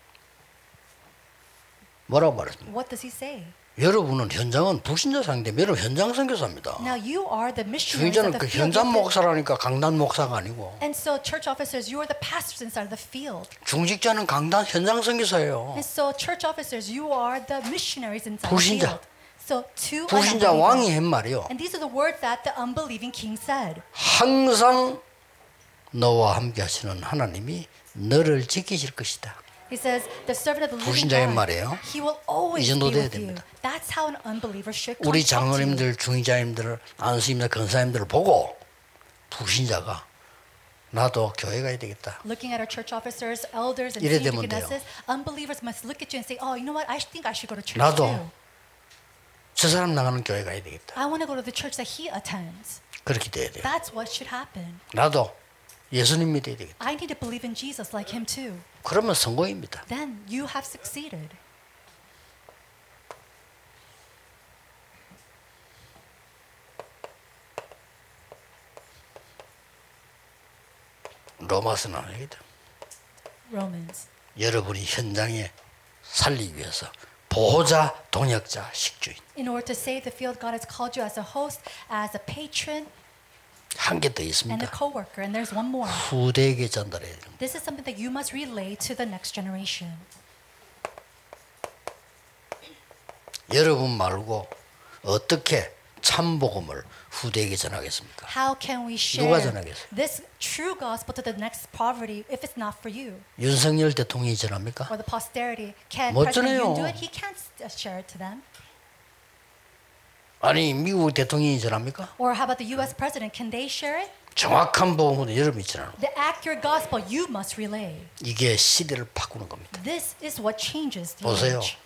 뭐라고 말했습니까? What does he say? 여러분은 현장은 불신자 상대면 여러분 현장 선교사입니다. Now you are the missionaries of 중직자는 the 그 field. 현장 목사라니까 강단 목사가 아니고 And so church officers, you are the pastors inside of the field. 중직자는 강단 현장 선교사예요. And so church officers, you are the missionaries inside the 불신자. field. So to an 불신자 unbeliever. 왕이 한 말이요. And these are the words that the unbelieving king said. 항상 너와 함께 하시는 하나님이 너를 지키실 것이다. He says, the servant of the living 불신자의 God, 말이에요. he will always 이 정도 be 돼야 with you. 됩니다. That's how an unbeliever should 우리 talk to you. 장로님들, 중직자님들, 안수님들, 권사님들을 보고 불신자가 나도 교회 가야 되겠다. Looking at our church officers, elders, and 이래 senior 되면 돼요. deaconesses, unbelievers must look at you and say, oh, you know what? I think I should go to church 나도 too. 저 사람 나가는 교회 가야 되겠다. I want to go to the church that he attends. 그렇게 돼야 돼요. That's what should happen. 나도 예수님 믿어야 되겠다. I need to believe in Jesus like him too. 그러면 성공입니다. Then you have succeeded. 로마서는 아니다. Romans. 여러분이 현장에 살리기 위해서 보호자, 동역자, 식주인. In order to save the field, God has called you as a host, as a patron, 한 개 더 and a 있습니다. co-worker. And there's one more. 후대에게 전달해야 됩니다. This is something that you must relay to the next generation. 여러분 말고 어떻게 참복음을 후대에게 전하겠습니까? How can we share 누가 전하겠어요? this true gospel to the next poverty if it's not for you? 윤석열 대통령이 전합니까? Or the posterity. Can 못 President Yoon 전해요. do it? He can't share it to them. 아니 미국 대통령이 전합니까? Or how about the U.S. president? Can they share it? 정확한 복음은 여러분이 전하는 거예요. The accurate gospel you must relay. 이게 시대를 바꾸는 겁니다. This is what changes the 보세요. age.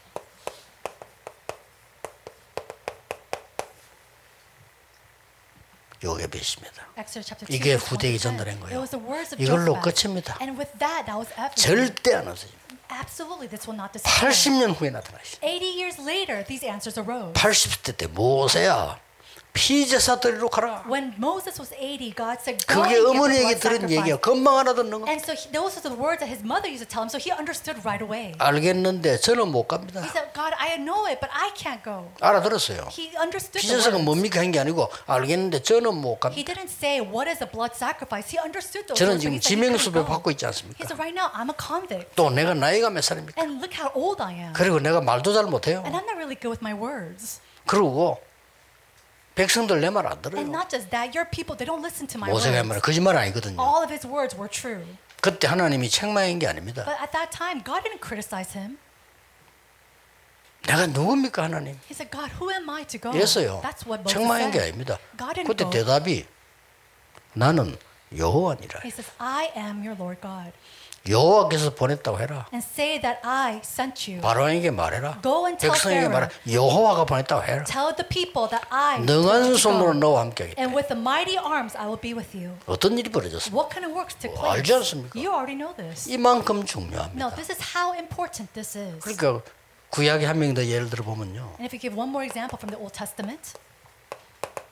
요게 배십니다. Exodus chapter 2. 이게 verse 1 후대에게 to 10. 전달한 It 거예요. was the words of 이걸로 Joseph. 끝입니다. And with that was everything. 절대 안 하세요. Absolutely, this will not disappear. 80년 후에 나타나시. 80 years later, these answers arose. 80대 때 모세야 피제사 드리러 가라. When Moses was 80, God said, "Go 그게 and give 어머니에게 the blood 들은 sacrifice." 얘기야. 금방 알아듣는 거. And so those are the words that his mother used to tell him. So he understood right away. 알겠는데 저는 못 갑니다. He said, "God, I know it, but I can't go." 알아들었어요. He understood the 피제사가 words. 뭡니까 한 게 아니고 알겠는데 저는 못 He 갑니다. didn't say what is a blood sacrifice. He understood those 저는 words. 지금 but he said he couldn't 지명수배 go. 받고 있지 He 않습니까? said, "Right now, I'm a convict, 또 내가 나이가 몇 살입니까? and look how old I am, 그리고 내가 말도 잘 못해요. and I'm not really good with my words." 그리고 백성들 내 말 안 And 들어요. not just that, your people, they don't listen to my 모세가 한 말은 words. 거짓말 아니거든요. All of his words were true. 그때 하나님이 책망한 게 아닙니다. But at that time, God didn't criticize him. 내가 누굽니까 하나님? He said, "God, who am I to go?" 이랬어요. That's what Moses 책망한 게 said. 아닙니다. God didn't 그때 go. 대답이 나는 여호와니라. He says, "I am your Lord God." 여호와께서 보냈다고 해라. And say that I sent you. 바로에게 말해라. Go and tell 백성에게 말해라. Pharaoh. 여호와가 보냈다고 해라. Tell the people that I told 능한 you to 손으로 go. 너와 함께하겠다. And with the mighty arms I will be with you. 어떤 일이 벌어졌습니까? What kind of works took 뭐, place? 알지 않습니까? You already know this. 이만큼 No, 중요합니다. this is how important this is. 그러니까 구약의 한 명 더 예를 들어 보면요. And if you give one more example from the Old Testament,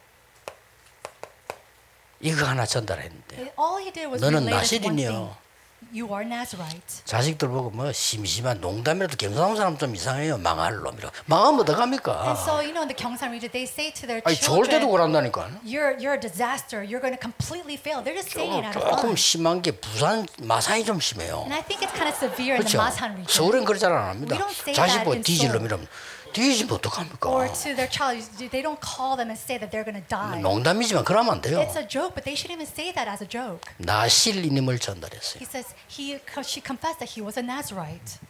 이거 하나 전달했는데 all he did was 너는 relay this one thing. 나실이니요. You are Nazarite. 자식들 보고 뭐 심심한 농담이라도 경상도 사람 좀 이상해요. 망할 놈이라. 망하면 어떡합니까? And so, in the Gyeongsang region, they say to their 아니 좋을 때도 children, 그런다니까. you're a disaster. You're going to completely fail. They're just saying it out of 조금 fun. 심한 게 부산 마산이 좀 심해요. And I think it's kind of severe in the 그렇죠. Masan region. 서울엔 그렇지 안 합니다. We don't say 자식 that 보고 in 뒤질 Seoul. 놈이라면 뒤지면 어떡합니까? Or to their child, they don't call them and say that they're going to die. 농담이지만 그러면 안 돼요. It's a joke, but they shouldn't even say that as a joke. 나실이님을 전달했어요. He says she confessed that he was a Nazarite.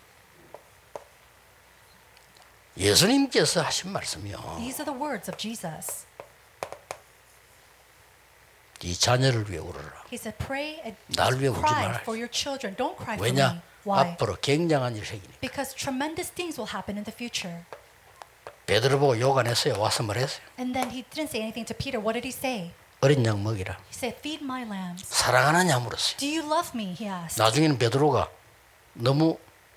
예수님께서 하신 말씀이요. These are the words of Jesus. 네 자녀를 위해 울어라. He said, pray and 나를 위해 울지 cry 마라. for your children. Don't cry for 왜냐? me. Why? 앞으로 굉장한 일이 생기니까. Because tremendous things will happen in the future. 베드로 보고 욕 안 했어요. 와서 말했어요. And then he didn't say anything to Peter. What did he say? 어린 양 먹이라. He said, feed my lambs. 사랑하느냐 물었어요. Do you love me? He asked. 나중에는 베드로가 너무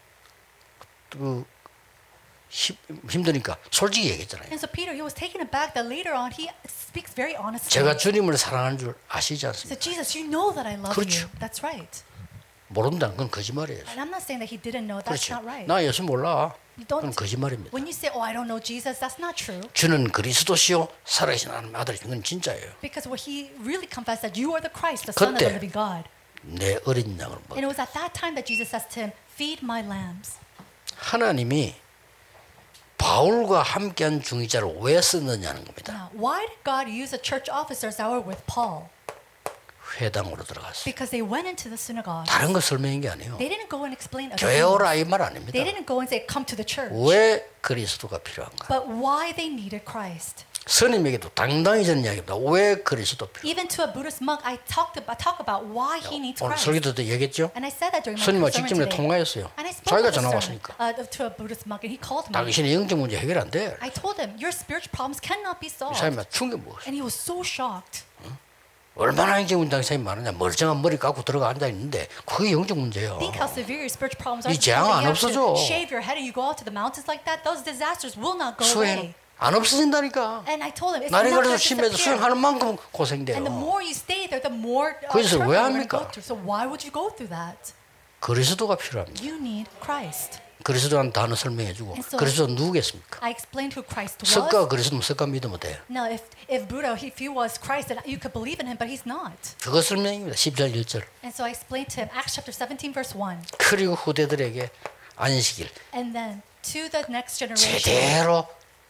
힘드니까 솔직히 얘기했잖아요. And so Peter, he was taken aback that later on he speaks very honestly. 제가 주님을 사랑하는 줄 아시지 He said, 않습니까? Jesus, you know that I love 그렇죠. you. That's right. 모른다는 건 거짓말이에요. And I'm not saying that he didn't know. That's 그렇죠. not right. 나 예수 몰라. You 그건 don't. 거짓말입니다. When you say, "Oh, I don't know Jesus," that's not true. 주는 그리스도시요 살아계신 하나님의 아들이 그건 진짜예요. Because what he really confessed that you are the Christ, the Son of the 그때 living God. 내 어린 양을 먹. And it was at that time that Jesus says to him, "Feed my lambs." 하나님이 바울과 함께한 중위자를 왜 썼느냐는 겁니다. Now, why did God use the church officers that were with Paul? 회당으로 들어갔어요. Because they went into the synagogue. 다른 거 설명한 게 아니에요. They didn't go and explain other 교회 things. 오라 이 말 아닙니다. They didn't go and say, "Come to the church." 왜 그리스도가 필요한가? But why they needed Christ. 스님에게도 당당히 저는 이야기입니다. 왜 그리스도 필요한가? Even to a Buddhist monk, I talk about why he needs 오늘 Christ. 설교 때 얘기했죠? And I said that during my 스님과 sermon 직접 today. 통화했어요. And I spoke 자기가 with 전화 the 왔으니까. sermon, to a Buddhist monk, and he called me. 당신의 영적 문제 해결 안 돼. I told him, your spiritual problems cannot be 이 solved. 사람이 충격 먹었어요. And he was so shocked. 얼마나 영적 문제 사람이 많으냐. 멀쩡한 머리 깎고 들어가 앉아 있는데 그게 영적 문제예요. Think how severe your spiritual problems are. 이 재앙 안 You have to 없어져. shave your head and you go out to the mountains like that. Those disasters will not go 수행 away. 안 없어진다니까. And I told him, it's 날이 not 그래서 going to 심해서 disappear. 수행하는 만큼 And the 고생돼요. more you stay there, the more 그래서 왜 trouble you're going to 합니까? go through. So why would you go through that? 그리스도가 필요합니다. You need Christ. 그리스도라는 단어 설명해주고 And so- 그리스도 누구겠습니까? I explained who Christ was. 석가 그리스도면 석가 믿으면 돼. Now, if Buddha, if he was Christ, then you could believe in him, but he's not. 그거 설명입니다. 10절 1절. And so I explained to him Acts chapter 17, verse 1. 그리고 후대들에게 안식일 And then to the next generation, 제대로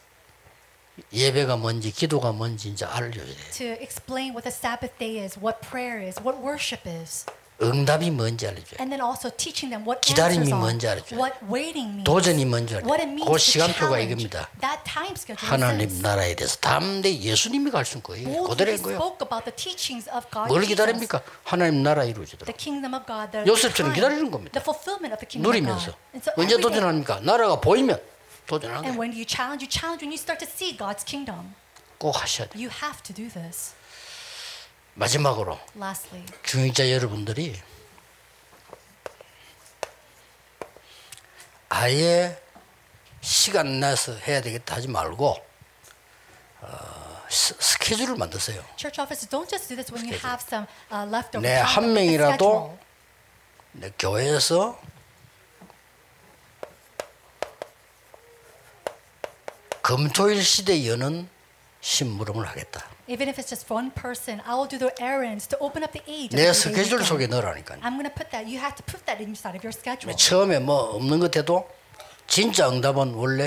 예배가 뭔지 기도가 뭔지 이제 알려줘야 돼. to explain what the Sabbath day is, what prayer is, what worship is. 응답이 뭔지 알려줘야 돼. And then also teaching them what 기다림이 answers are, 뭔지 알려줘야 돼. what waiting means, 도전이 뭔지 알려줘야 what it 돼. means 그 to 시간표가 challenge. 이겁니다. That time schedule. 하나님 is 나라에 대해서 담대 예수님이 가르친 거예요. 그대로인 boldly 거예요. spoke about the teachings of God. 뭘 Jesus, 기다립니까? 하나님 나라 이루어지도록. the kingdom of God, the 요셉처럼 time, 기다리는 겁니다. the fulfillment of the kingdom of 누리면서. God. And so 언제 every day, 도전합니까? 나라가 보이면 도전하는 and 거예요. when you challenge when you start to see God's kingdom. 꼭 하셔야 돼요. You have to do this. 마지막으로 Lastly, 중직자 여러분들이 아예 시간 내서 해야 되겠다 하지 말고 스케줄을 만드세요. church officers, don't just do this when you have some leftover 내 time. 한 but make a 명이라도 schedule. 내 교회에서 금토일 시대 여는 심부름을 하겠다. Even if it's just one person, I will do the errands to open up the age. of 내 the 스케줄 weekend. 속에 넣으라니까요. I'm going to put that. You have to put that inside of your schedule. 처음에 뭐 없는 것 해도 진짜 응답은 원래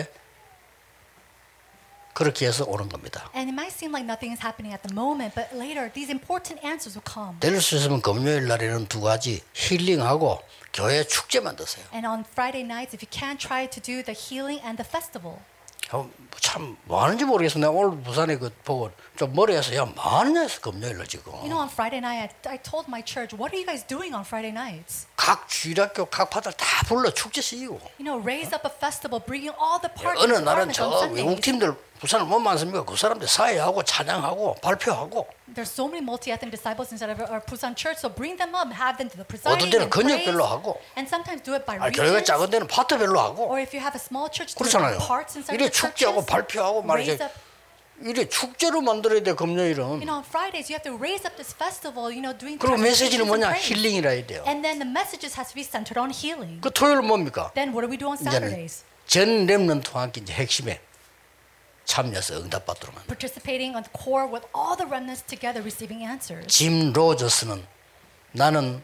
그렇게 해서 오는 겁니다. And it might seem like nothing is happening at the moment, but later these important answers will come. 될 수 있으면 금요일 날에는 두 가지 힐링하고 교회 축제 만드세요. And on Friday nights, if you can, try to do the healing and the festival. 참 뭐 하는지 모르겠어. 내가 오늘 부산에 그 보고 좀 머리에서 야 뭐 하느냐 해서 금요일 날 지금. You know, on Friday night, I told my church, what are you guys doing on Friday nights? 각 주일학교 각 파들 다 불러 축제 시키고. You know, raise up a festival, bringing all the partners, 어느 날은 departments 저 on 외국 Sundays. 팀들 부산에 뭐 많습니까? 그 사람들 사회하고 찬양하고 발표하고. There's so many multi-ethnic disciples inside of our Busan church, so bring them up, have them to the presiding 어떤 때는 and praise, 근역별로 하고. and sometimes do it by 교회가 regions, 작은 데는 파트별로 하고. or if you have a small church, do it by 그렇잖아요. parts inside 이래 of the 축제하고 churches, 발표하고 말이죠. raise up 이래 축제로 만들어야 돼 금요일은. You know, on Fridays you have to raise up this festival, you know, doing 그리고 메시지는 presentations and 뭐냐? praise. 힐링이라 해야 돼요. And then the messages has to be centered on healing. 그 토요일 뭡니까? Then what do we do on 이제는 Saturdays? 전 렘넌트와 함께 이제 핵심에 참여해서 응답받도록 만들. Participating on the core with all the remnants together receiving answers. 짐 로저스는 나는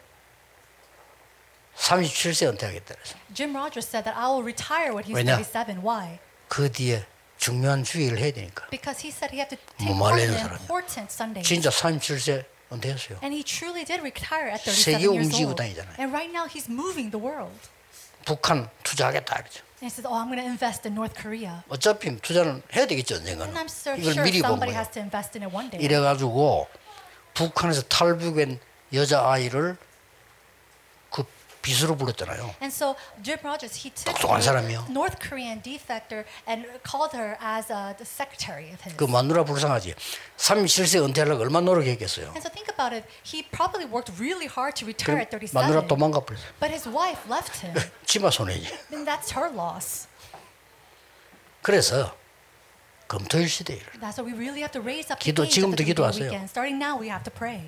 37세 은퇴하겠다 그래서. Jim Rogers said that I will retire when he's 왜냐? 37. Why? 그 뒤에 중요한 주일을 해야 되니까. Because he said he had to take 뭐 part in 말리는 the 사람이야. important Sundays. 진짜 37세 은퇴했어요. And he truly did retire at 37 세계 years 움직이고 old. 다니잖아요. And right now he's moving the world. 북한 투자하겠다 그러죠. And he says, oh, I'm going to invest in North Korea. 어차피 투자는 해야 되겠죠 언젠가는. And I'm sure 이걸 미리 본 somebody 거예요. has to invest in it one day. 이래가지고 북한에서 탈북한 여자 아이를 그 비서로 불렀잖아요. And so Jim Rogers, he took 똑똑한 a 사람이요. North Korean defector and called her as the secretary of his. 그 마누라 불쌍하지. 37세 은퇴하려고 얼마나 노력했겠어요. And so think about it. He probably worked really hard to retire at 마누라 37. 도망가 버렸어요. But his wife left him. 치마 손해지. And that's her loss. 그래서 금토일 시대에 That's why we really have to raise up the 기도, age of 지금부터 the 3-day 기도하세요. weekend. Starting now, we have to pray.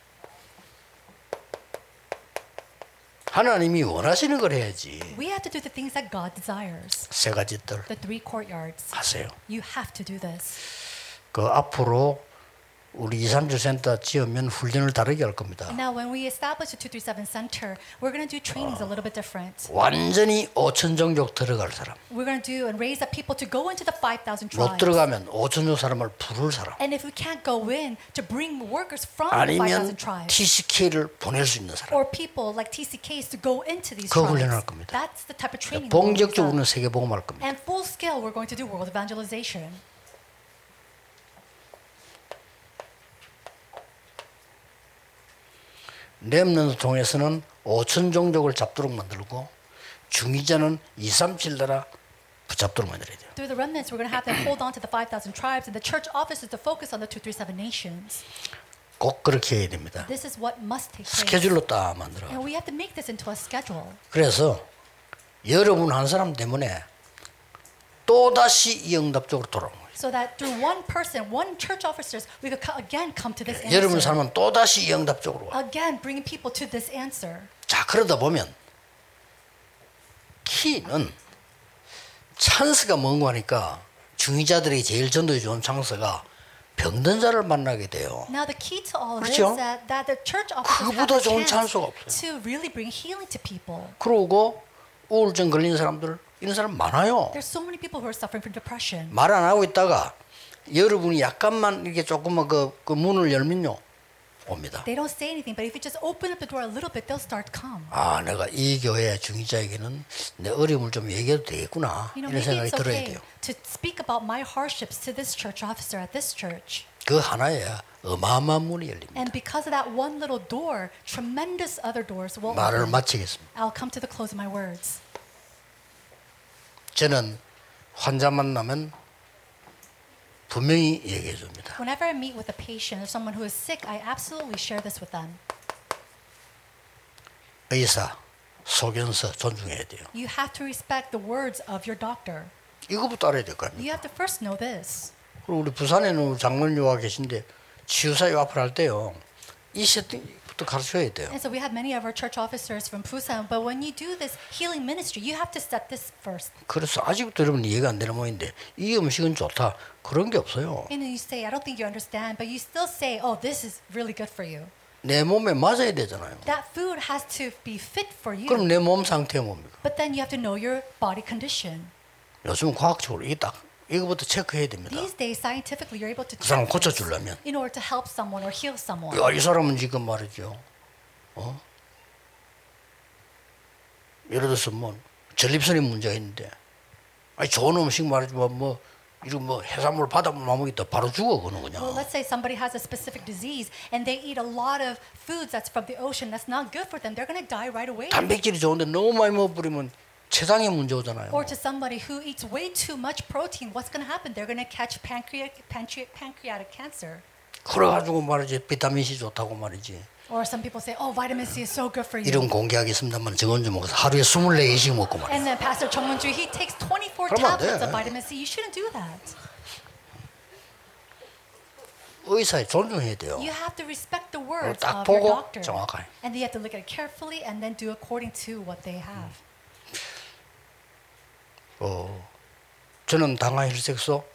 하나님이 원하시는 걸 해야지. We have to do the things that God desires. 세 가지들 The 3 courtyards. 하세요. You have to do this. 그 앞으로 우리 237 센터 지으면 훈련을 다르게 할 겁니다. Now, when we establish the 237 Center, we're going to do trainings a little bit different. 완전히 5천 종족 들어갈 사람. We're going to do and raise up people to go into the 5,000 못 tribes. 들어가면 5천 종 사람을 부를 사람. And if we can't go in, to bring workers from the 아니면 5,000 tribes. TCK를 보낼 수 있는 사람. Or people like TCKs to go into these 그 tribes. 훈련을 할 겁니다. That's the type of training we're going to do. 본격적으로는 세계복음할 겁니다. And full scale, we're going to do world evangelization. 렘넌트 통해서는 5천 종족을 잡도록 만들고 중위자는 237 나라 붙잡도록 만들어야 돼요. Through the remnants, we're going to have them hold on to the 5,000 tribes, and the church offices to focus on the 237 nations. 꼭 그렇게 해야 됩니다. This is what must take place. 스케줄로 딱 만들어. And we have to make this into a schedule. 그래서 여러분 한 사람 때문에 또다시 이 응답 쪽으로 돌아오는 거예요. So that through one person, one church officers, we could again come to this 여러분 answer. 삶은 또다시 이 응답 쪽으로 와. Again, bringing people to this answer. 자 그러다 보면 키는 찬스가 뭔고 하니까 중위자들이 제일 전도에 좋은 찬스가 병든 자를 만나게 돼요. Now the key to all of 그렇죠? this is that the church officers have 그보다 a 좋은 chance 찬스가 없어요. to really bring healing to people. 그러고 우울증 걸린 사람들 이런 사람 많아요. There's so many people who are suffering from depression. 말 안 하고 있다가 여러분이 약간만 이렇게 조금만 그 문을 열면요 옵니다. They don't say anything, but if you just open up the door a little bit, they'll start to come. 아 내가 이 교회 중위자에게는 내 어려움을 좀 얘기해도 되겠구나 You know, 이런 maybe 생각이 it's 들어야 okay 돼요. to speak about my hardships to this church officer at this church. 그 하나에 어마어마한 문이 열립니다. And because of that one little door, tremendous other doors will 말을 open. 마치겠습니다. I'll come to the close of my words. 저는 환자 만나면 분명히 얘기해 줍니다. Whenever I meet with a patient or someone who is sick, I absolutely share this with them. 의사, 소견서 존중해야 돼요. You have to respect the words of your doctor. 이거부터 알아야 될 거 아닙니까? You have to first know this. 그리고 우리 부산에는 장로님과 계신데 치유사 요합을 할 때요. 이 세팅부터 가르쳐야 돼요. And so we have many of our church officers from Busan, but when you do this healing ministry, you have to set this first. 그래서 아직도 여러분 이해가 안 되는 모양인데 이 음식은 좋다 그런 게 없어요. And then you say, I don't think you understand, but you still say, oh, this is really good for you. 내 몸에 맞아야 되잖아요. That food has to be fit for you. 그럼 내 몸 상태가 뭡니까? But then you have to know your body condition. 요즘은 과학적으로 이게 딱 이거부터 체크해야 됩니다. These days, scientifically, you're able to 그 사람 check this 고쳐주려면. in order to help someone or heal someone. 야, 이 사람은 지금 말이죠. 예를 들어서 뭐 전립선에 문제가 있는데, 아니 좋은 음식 말이지만 뭐 이런 뭐 해산물 바닷물 먹으니까 바로 죽어 그는 그냥. Well, let's say somebody has a specific disease and they eat a lot of foods that's from the ocean that's not good for them. They're going to die right away. 단백질이 좋은데 너무 많이 먹어버리면 췌장에 문제 오잖아요. Or to somebody who eats way too much protein, what's going to happen? They're going to catch pancreatic cancer. 그래가지고 말이지 비타민 C 좋다고 말이지. Or some people say, oh, vitamin C is so good for you. 이런 공개하겠습니다만 정원 좀 먹어서 하루에 24개씩 먹고 말이야. And then Pastor Chung Won-ju, he takes 24 그러면 안 tablets 돼. of vitamin C. You shouldn't do that. 의사에 존중해야 돼요. You have to respect the words 딱 of your 보고 doctor. 정확하게. And you have to look at it carefully and then do according to what they have. 저는 당화 혈색소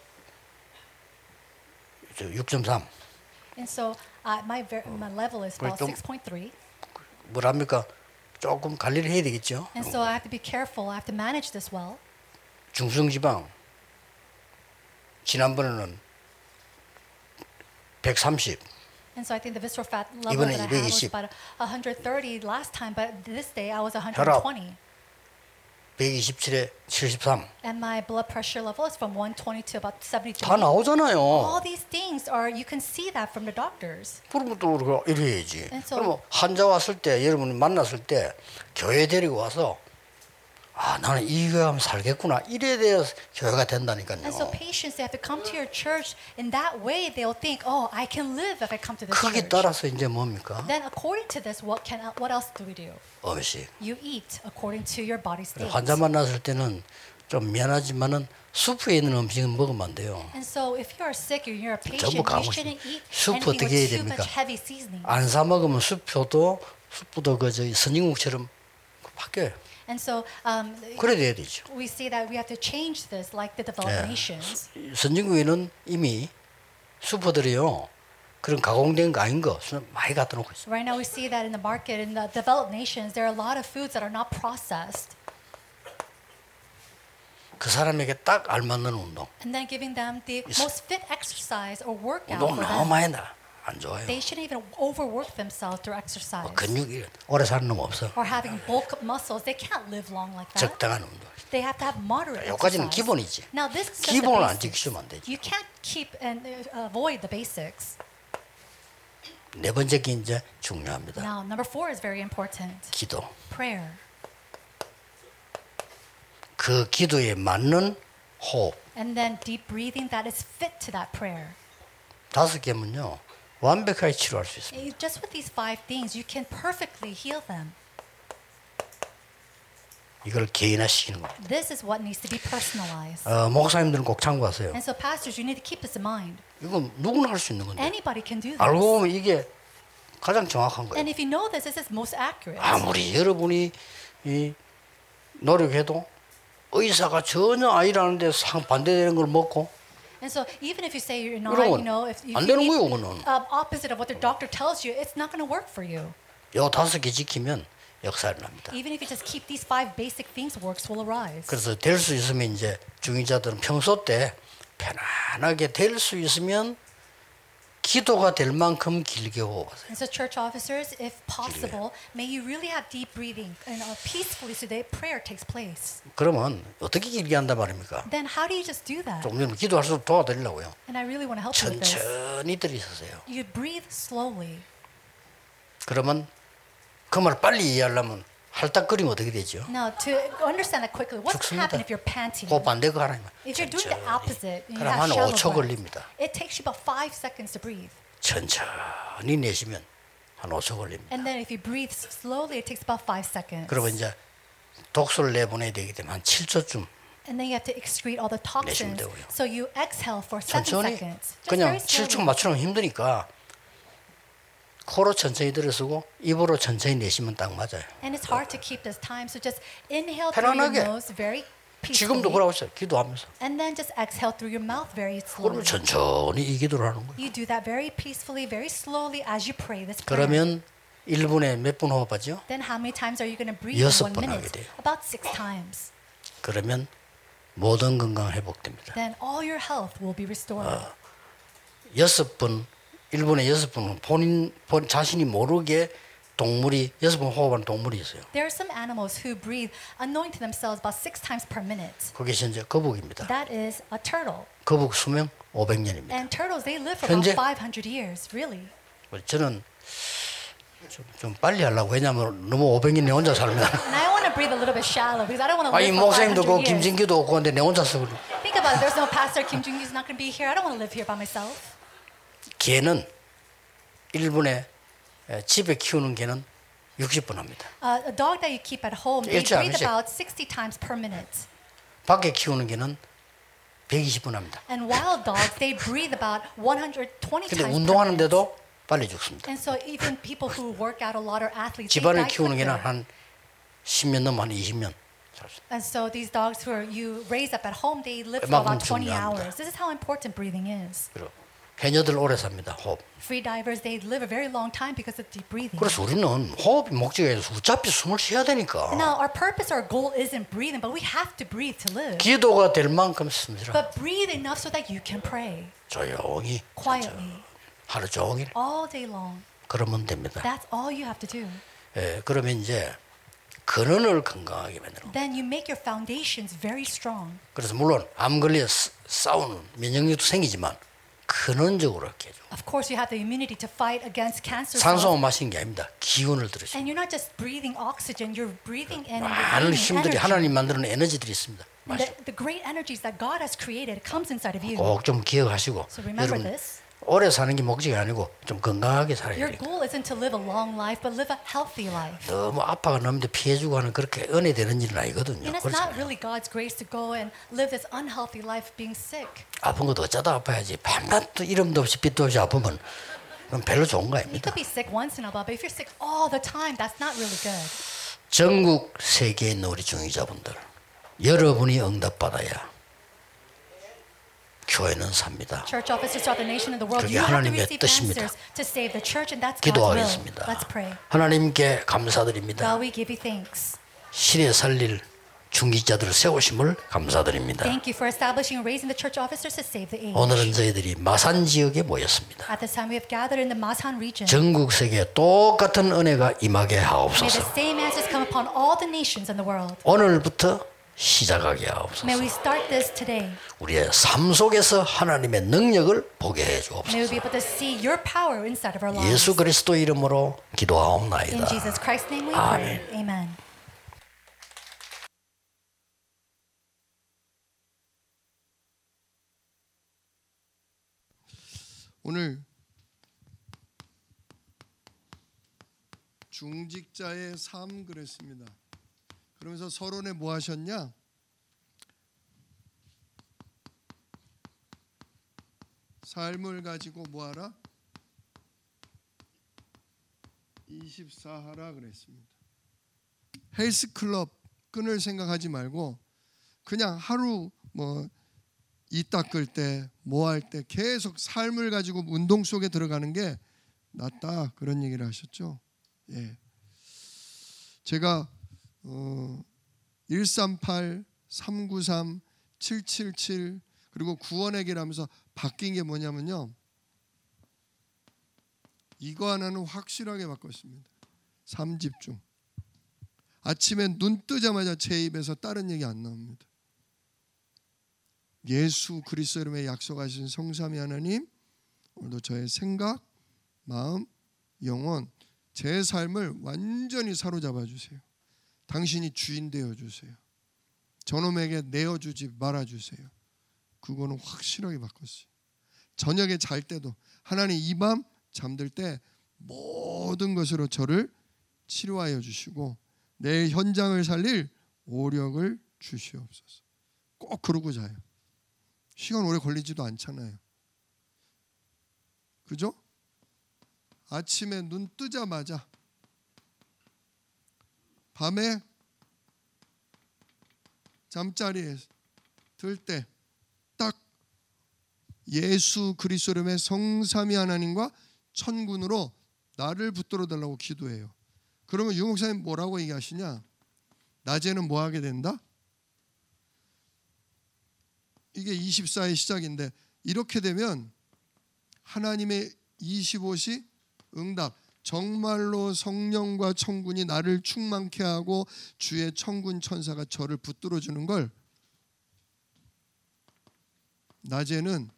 6.3. And so my level is about 좀- 6.3. 뭐랍니까? 조금 관리를 해야 되겠죠. And so I have to be careful. I have to manage this well. 중성지방 지난번에는 130. And so I think the visceral fat level 이번에 that I had was 220. about 130 last time, but this day I was 혈압. 120. 127에 73. And my blood pressure level is from 120 to about 73. 다 나오잖아요. All these things are, you can see that from the doctors. 그러면 또 우리가 이래야지. And so- 그러면 환자 왔을 때 여러분이 만났을 때 교회 데리고 와서 나는 이 교회 하면 살겠구나. 이래야 돼야 교회가 된다니까요. And so patients, they have to come to your church. In that way, they'll think, oh, I can live if I come to this 크기 church. 따라서 이제 뭡니까? Then according to this, what else do we do? 음식. You eat according to your body state. 환자 만났을 때는 좀 미안하지만은 수프에 있는 음식은 먹으면 안 돼요. And so if you are sick or you're a patient, 전부 you 가고 shouldn't eat 수프 anything 어떻게 해야 with too 됩니까? much heavy seasoning. 안 사 먹으면 수프도 선진국처럼 바뀌어요. And so 그래 돼야 되죠. we see that we have to change this like the developed nations. 선진국에는 이미 수프들이요 그런 가공된 거 아닌 거 많이 갖다 놓고 있어요. Right now we see that in the market in the developed nations there are a lot of foods that are not processed. 그 사람에게 딱 알맞는 운동. And then giving them the most fit exercise or workout 운동 for 너무 them. 많이 안 좋아요. They shouldn't even overwork themselves through exercise. 근육이 오래 사는 놈 없어. Or having bulk muscles. They can't live long like that. 적당한 운동. They have to have moderate 여기까지는 exercise. 기본이지. Now this is just 기본을 안 the basics. 지키시면 안 되죠. You can't keep and avoid the basics. 네 번째 게 이제 중요합니다. Now number 4 is very important. 기도. Prayer. 그 기도에 맞는 호흡. And then deep breathing that is fit to that prayer. 5개면요 완벽하게 치료할 수 있습니다. Just with these 5 things, you can perfectly heal them. 이걸 개인화시키는 거예요. This is what needs to be personalized. 목사님들은 꼭 참고하세요. And so pastors, you need to keep this in mind. 이건 누구나 할 수 있는 건데 Anybody can do this. 알고 보면 이게 가장 정확한 거예요. And if you know this is most accurate. 아무리 여러분이 이 노력해도 의사가 전혀 아니라는데 상반대되는 걸 먹고 And so even if you say you're not, 이러면 you know, if you 안 되는 eat 거예요, 그거는. opposite of what the doctor tells you, it's not going to work for you. 요 5개 지키면 역사를 납니다. Even if you just keep these 5 basic things, works will arise. 그래서 될 수 있으면 이제 중위자들은 평소 때 편안하게 될 수 있으면 기도가 될 만큼 길게 호흡하세요. And so church officers, if possible, may you really have deep breathing and peacefully so that prayer takes place. 그러면 어떻게 길게 한단 말입니까? Then how do you just do that? 조금 전에 기도할수록 도와드리려고요. And I really want to help you with this. 천천히 들이서세요. You breathe slowly. 그러면 그 말 빨리 이해하려면 할딱거리면 어떻게 되죠? Now, to understand that quickly, what's 죽습니다. happen if you're panting? 그 반대거 하나님. If you're doing the opposite, you 그럼 have 한 shallow 5초 breath. 걸립니다. It takes you about 5 seconds to breathe. 천천히 내쉬면 한 5초 걸립니다. And then if you breathe slowly, it takes about 5 seconds. 그러면 이제 독소를 내보내야 되기 때문에 한 7초쯤 And then you have to excrete all the 내쉬면 toxins. 되고요. So you exhale for 7 천천히 seconds. Just 그냥 very 7초 slowly. 맞추면 힘드니까 코로 천천히 들이쓰고 입으로 천천히 내쉬면 딱 맞아요. And it's hard to keep this time. So just inhale through your 편안하게. nose very 지금도 peacefully. 그러고 있어요. 기도하면서. And then just exhale through your mouth very 그러면 slowly. 천천히 이 기도를 하는 거예요. You do that very peacefully, very slowly as you pray this prayer. 그러면 1분에 몇 분 호흡하죠? Then how many times are you going to breathe in 6 1 번 하게 minute? 돼요. About 6 times. 그러면 모든 건강 회복됩니다. Then all your health will be restored. 6번 1분에 6번 본인 자신이 모르게 동물이 6번 호흡하는 동물이 있어요. There are some animals who breathe unknowing to themselves about 6 times per minute. 그게 현재 거북입니다. That is a turtle. 거북 수명 500년입니다. And turtles, they live for 현재? about 500 years, really. 저는 좀 빨리 하려고 왜냐하면 너무 500년 내 혼자 살면 And I want to breathe a little bit shallow because I don't want to 아니 live for 목사님도 500 그 years. 김진규도 없고 근데 내 혼자 쓰고 Think about it. There's no pastor. Kim Jong-un's not going to be here. I don't want to live here by myself. 개는 일본에 집에 키우는 개는 60분 합니다. A dog that you keep at home, they 일주일에 한 breathe 번씩. about 60 times per minute. 밖에 키우는 개는 120분 합니다. And wild dogs, they breathe about 120 근데 times per minute. 운동하는데도 빨리 죽습니다. And so even people who work out a lot or athletes, they 집안을 die 키우는 게는 quicker. 한 10년 넘어 한 20년 살습니다. And so these dogs who are you raise up at home, they live for 그만큼 about 20 중요합니다. hours. This is how important breathing is. 그리고 해녀들 오래 삽니다. 호흡. Free divers, they live a very long time because of deep breathing. 그래서 우리는 호흡이 목적이 아니라 어차피 숨을 쉬어야 되니까 Now, our purpose, our goal isn't breathing, but we have to breathe to live. 기도가 될 만큼 숨쉬라. But breathe enough so that you can pray 조용히 quietly 하루 종일 all day long. 그러면 됩니다. That's all you have to do. 예, 그러면 이제 근원을 건강하게 만드는 거예요. Then you make your foundations very strong. 그래서 물론 암 걸려 싸우는 면역력도 생기지만 근원적으로 이렇게 해줘. Of course, you have the immunity to fight against cancer cells. 산소만 마시는 게 아닙니다. 기운을 들으시고 And you're not just breathing oxygen, you're breathing in and you're 많은 breathing 힘들이 energy. 하나님 만드는 에너지들이 있습니다. And the great energies that God has created comes inside of you. 꼭 좀 기억하시고 So remember 여러분 this. 오래 사는 게 목적이 아니고 좀 건강하게 살아야 Your 돼요. goal isn't to live a long life, but live a healthy life. 너무 아빠가 넘는데 피해주고 하는 그렇게 은혜 되는 일은 아니거든요. And it's 그렇지 not 않아요. really God's grace to go and live this unhealthy life being sick. 아픈 것도 어쩌다 아파야지. 밤낮도 이름도 없이 빛도 없이 아프면 그건 별로 좋은 거 You 아닙니다. could be sick once in a while, but if you're sick all the time, that's not really good. 전국 세계에 있는 우리 중위자분들, 여러분이 응답받아야 교회는 삽니다. Church officers throughout the nation and the world, 그게 you have to 하나님의 receive 뜻입니다. answers to save the church, and that's God's will. 기도하겠습니다. Let's pray. 하나님께 감사드립니다. God, we give you thanks. 실에 살릴 중직자들을 세우심을 감사드립니다. Thank you for establishing and raising the church officers to save the age. 오늘은 저희들이 마산 지역에 모였습니다. At this time, we have gathered in the Masan region. 전국 세계에 똑같은 은혜가 임하게 May the 하옵소서. same answers come upon all the nations in the world. 오늘부터 시작하게 May 하옵소서. we start this today. 우리의 삶 속에서 하나님의 능력을 보게 해 May we 주옵소서. be able to see your power inside of our lives. 예수 그리스도 이름으로 In 기도하옵나이다. Jesus Christ's name we pray. Amen. 오늘 중직자의 삶 그랬습니다. 그러면서 서론에 뭐 하셨냐? 삶을 가지고 뭐 하라? 24하라 그랬습니다. 헬스클럽 끊을 생각하지 말고 그냥 하루 뭐 이 닦을 때 뭐 할 때 계속 삶을 가지고 운동 속에 들어가는 게 낫다 그런 얘기를 하셨죠. 예. 제가 138, 393, 777 그리고 구원에게를 하면서 바뀐 게 뭐냐면요. 이거 하나는 확실하게 바꿨습니다. 3집중. 아침에 눈 뜨자마자 제 입에서 다른 얘기 안 나옵니다. 예수 그리스도 이름에 약속하신 성삼위 하나님, 오늘도 저의 생각, 마음, 영혼, 제 삶을 완전히 사로잡아 주세요. 당신이 주인 되어 주세요. 저놈에게 내어주지 말아 주세요. 그거는 확실하게 바꿨어요. 저녁에 잘 때도 하나님 이 밤 잠들 때 모든 것으로 저를 치료하여 주시고 내 현장을 살릴 오력을 주시옵소서. 꼭 그러고 자요. 시간 오래 걸리지도 않잖아요. 그죠? 아침에 눈 뜨자마자 밤에 잠자리에 들 때 딱 예수 그리스도 이름의 성삼위 하나님과 천군으로 나를 붙들어 달라고 기도해요. 그러면 유 목사님 뭐라고 얘기하시냐? 낮에는 뭐 하게 된다? 이게 24의 시작인데 이렇게 되면 하나님의 25시 응답, 정말로 성령과 천군이 나를 충만케 하고 주의 천군 천사가 저를 붙들어 주는 걸 낮에는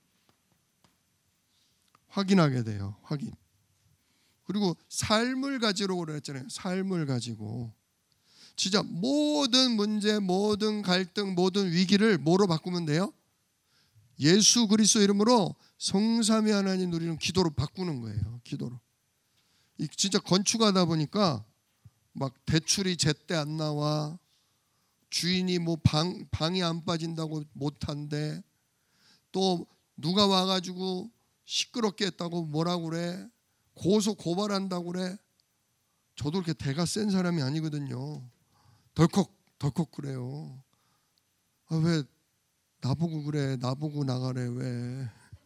확인하게 돼요. 확인. 그리고 삶을 가지라고 그랬잖아요. 삶을 가지고 진짜 모든 문제, 모든 갈등, 모든 위기를 뭐로 바꾸면 돼요? 예수 그리스도 이름으로 성삼위 하나님 누리는 기도로 바꾸는 거예요. 기도로. 진짜 건축하다 보니까 막 대출이 제때 안 나와, 주인이 뭐 방이 안 빠진다고 못 한대, 또 누가 와가지고 시끄럽게 했다고 뭐라고 그래, 고소 고발한다고 그래. 저도 그렇게 대가 센 사람이 아니거든요. 덜컥 그래요. 아, 왜 나보고 그래, 나보고 나가래, 왜.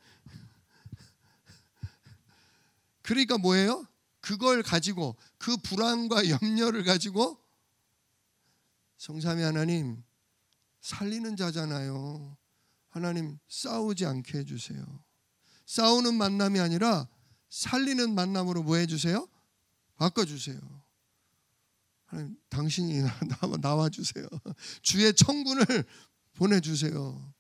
그러니까 뭐예요? 그걸 가지고, 그 불안과 염려를 가지고 성삼위 하나님 살리는 자잖아요. 하나님 싸우지 않게 해주세요. 싸우는 만남이 아니라 살리는 만남으로 뭐 해주세요? 바꿔주세요. 하나님 당신이 나와주세요. 주의 청군을 보내주세요.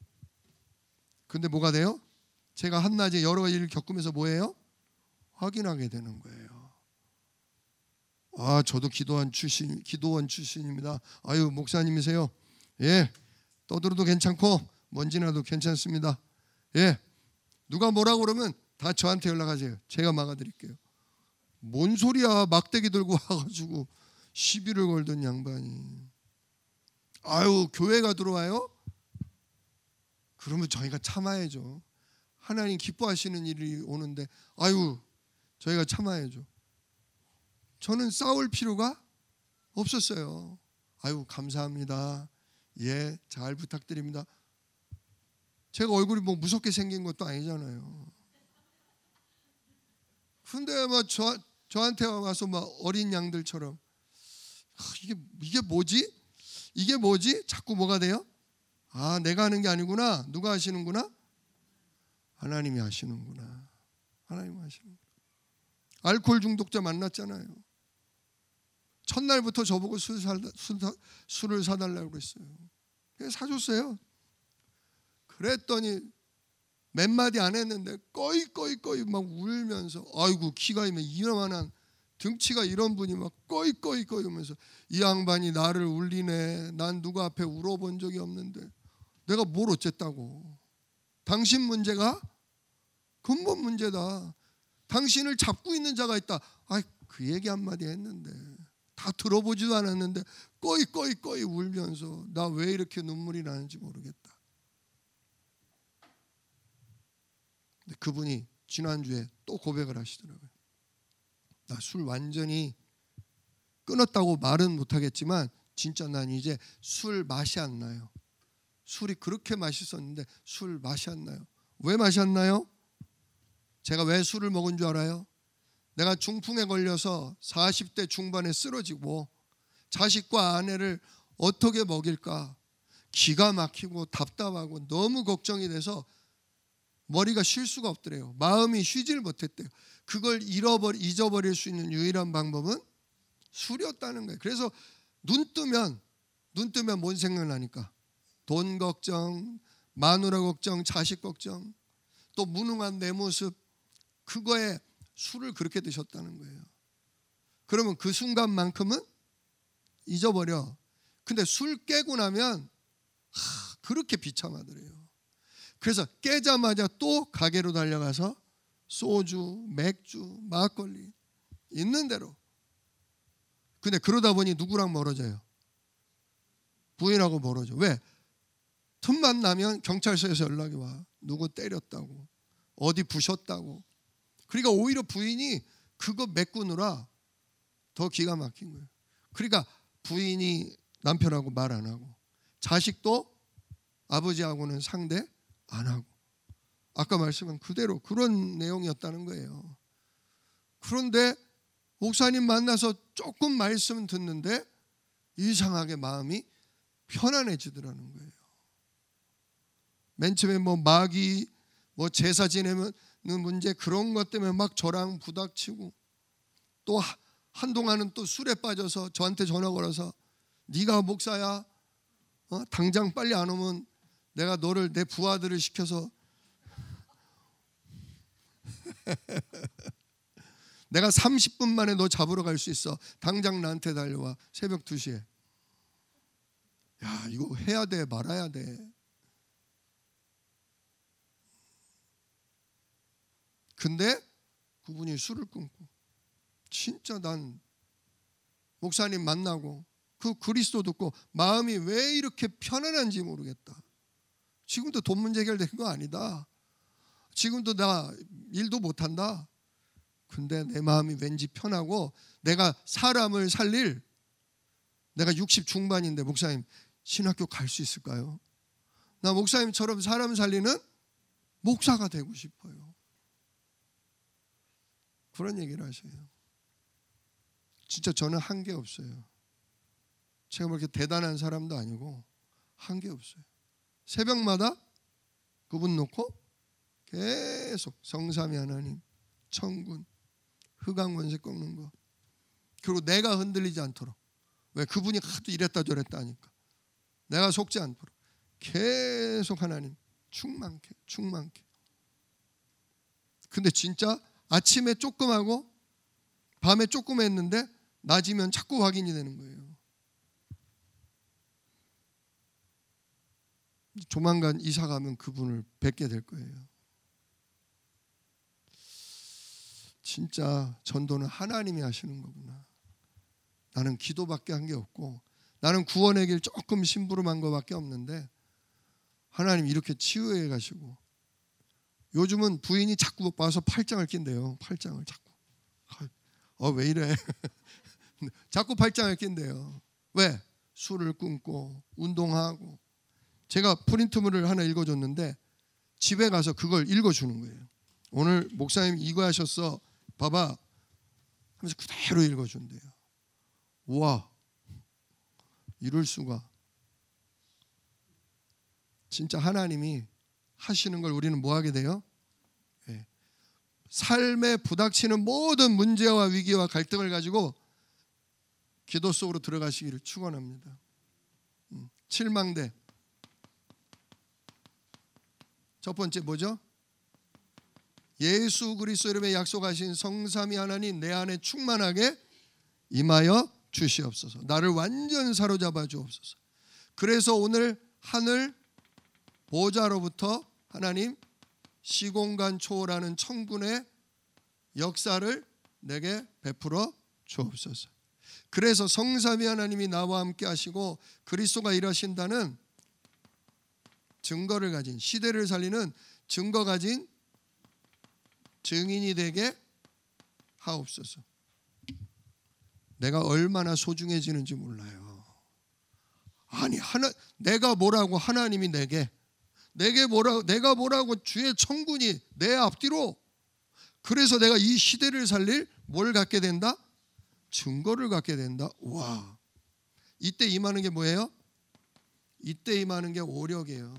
근데 뭐가 돼요? 제가 한낮에 여러 일을 겪으면서 뭐예요? 확인하게 되는 거예요. 아, 저도 기도원 출신입니다. 아유, 목사님이세요? 예, 떠들어도 괜찮고 먼지나도 괜찮습니다. 예, 누가 뭐라고 그러면 다 저한테 연락하세요. 제가 막아드릴게요. 뭔 소리야, 막대기 들고 와가지고 시비를 걸던 양반이. 아유, 교회가 들어와요? 그러면 저희가 참아야죠. 하나님 기뻐하시는 일이 오는데 아유, 저희가 참아야죠. 저는 싸울 필요가 없었어요. 아유, 감사합니다. 예, 잘 부탁드립니다. 제가 얼굴이 뭐 무섭게 생긴 것도 아니잖아요. 근데 막 저한테 와서 막 어린 양들처럼 이게 뭐지? 이게 뭐지? 자꾸 뭐가 돼요? 아, 내가 하는 게 아니구나. 누가 하시는구나? 하나님이 하시는구나. 하나님이 하시는구나. 알코올 중독자 만났잖아요. 첫날부터 저보고 술을 사달라고 그랬어요. 그래서 사줬어요. 그랬더니 몇 마디 안 했는데 꺼이 막 울면서, 아이고 키가 이만한 등치가 이런 분이 막 꺼이 하면서, 이 양반이 나를 울리네. 난 누구 앞에 울어본 적이 없는데 내가 뭘 어쨌다고. 당신 문제가 근본 문제다. 당신을 잡고 있는 자가 있다. 아, 그 얘기 한마디 했는데 다 들어보지도 않았는데 꺼이 울면서 나 왜 이렇게 눈물이 나는지 모르겠다. 근데 그분이 지난주에 또 고백을 하시더라고요. 나 술 완전히 끊었다고 말은 못하겠지만 진짜 난 이제 술 맛이 안 나요. 술이 그렇게 맛있었는데 술 맛이 안 나요. 왜 맛이 안 나요? 제가 왜 술을 먹은 줄 알아요? 내가 중풍에 걸려서 40대 중반에 쓰러지고 자식과 아내를 어떻게 먹일까 기가 막히고 답답하고 너무 걱정이 돼서 머리가 쉴 수가 없더래요. 마음이 쉬질 못했대요. 그걸 잊어버릴 수 있는 유일한 방법은 술이었다는 거예요. 그래서 눈 뜨면 뭔 생각나니까? 돈 걱정, 마누라 걱정, 자식 걱정, 또 무능한 내 모습, 그거에 술을 그렇게 드셨다는 거예요. 그러면 그 순간만큼은 잊어버려. 근데 술 깨고 나면 그렇게 비참하더래요. 그래서 깨자마자 또 가게로 달려가서 소주, 맥주, 막걸리 있는 대로. 근데 그러다 보니 누구랑 멀어져요? 부인하고 멀어져. 왜? 틈만 나면 경찰서에서 연락이 와. 누구 때렸다고, 어디 부셨다고. 그러니까 오히려 부인이 그거 메꾸느라 더 기가 막힌 거예요. 그러니까 부인이 남편하고 말 안 하고, 자식도 아버지하고는 상대 안 하고. 아까 말씀한 그대로 그런 내용이었다는 거예요. 그런데 목사님 만나서 조금 말씀 듣는데 이상하게 마음이 편안해지더라는 거예요. 맨 처음에 뭐 마귀, 뭐 제사 지내는 문제, 그런 것 때문에 막 저랑 부닥치고, 또 한동안은 또 술에 빠져서 저한테 전화 걸어서 네가 목사야? 당장 빨리 안 오면 내가 너를 내 부하들을 시켜서 내가 30분 만에 너 잡으러 갈 수 있어. 당장 나한테 달려와. 새벽 2시에. 야, 이거 해야 돼 말아야 돼. 근데 그분이 술을 끊고, 진짜 난 목사님 만나고 그 그리스도 듣고 마음이 왜 이렇게 편안한지 모르겠다. 지금도 돈 문제 해결된 거 아니다. 지금도 나 일도 못한다. 근데 내 마음이 왠지 편하고 내가 사람을 살릴, 내가 60 중반인데 목사님 신학교 갈 수 있을까요? 나 목사님처럼 사람 살리는 목사가 되고 싶어요. 그런 얘기를 하셔요. 진짜 저는 한계 없어요. 제가 뭐 이렇게 대단한 사람도 아니고 한계 없어요. 새벽마다 그분 놓고 계속 성삼위 하나님, 천군, 흑암 권세 꺾는 거. 그리고 내가 흔들리지 않도록. 왜? 그분이 하도 이랬다 저랬다 하니까 내가 속지 않도록 계속 하나님 충만케 충만케. 근데 진짜 아침에 조금 하고 밤에 조금 했는데 낮이면 자꾸 확인이 되는 거예요. 조만간 이사 가면 그분을 뵙게 될 거예요. 진짜 전도는 하나님이 하시는 거구나. 나는 기도밖에 한 게 없고 나는 구원의 길 조금 심부름한 거밖에 없는데 하나님 이렇게 치유해 가시고, 요즘은 부인이 자꾸 와서 팔짱을 낀대요. 팔짱을 자꾸. 왜 이래? 자꾸 팔짱을 낀대요. 왜? 술을 끊고 운동하고. 제가 프린트물을 하나 읽어줬는데 집에 가서 그걸 읽어주는 거예요. 오늘 목사님 이거 하셨어. 봐봐. 하면서 그대로 읽어준대요. 우와, 이럴 수가. 진짜 하나님이 하시는 걸 우리는 뭐 하게 돼요? 네. 삶에 부닥치는 모든 문제와 위기와 갈등을 가지고 기도 속으로 들어가시기를 축원합니다. 7망대. 첫 번째 뭐죠? 예수 그리스도 이름에 약속하신 성삼위 하나님 내 안에 충만하게 임하여 주시옵소서. 나를 완전 사로잡아 주옵소서. 그래서 오늘 하늘 보좌로부터 하나님 시공간 초월하는 천군의 역사를 내게 베풀어 주옵소서. 그래서 성삼위 하나님이 나와 함께 하시고 그리스도가 일하신다는 증거를 가진, 시대를 살리는 증거 가진 증인이 되게 하옵소서. 내가 얼마나 소중해지는지 몰라요. 아니 내가 뭐라고 하나님이 내가 뭐라고 주의 천군이 내 앞뒤로. 그래서 내가 이 시대를 살릴 뭘 갖게 된다? 증거를 갖게 된다. 와, 이때 임하는 게 뭐예요? 이때 임하는 게 오력이에요.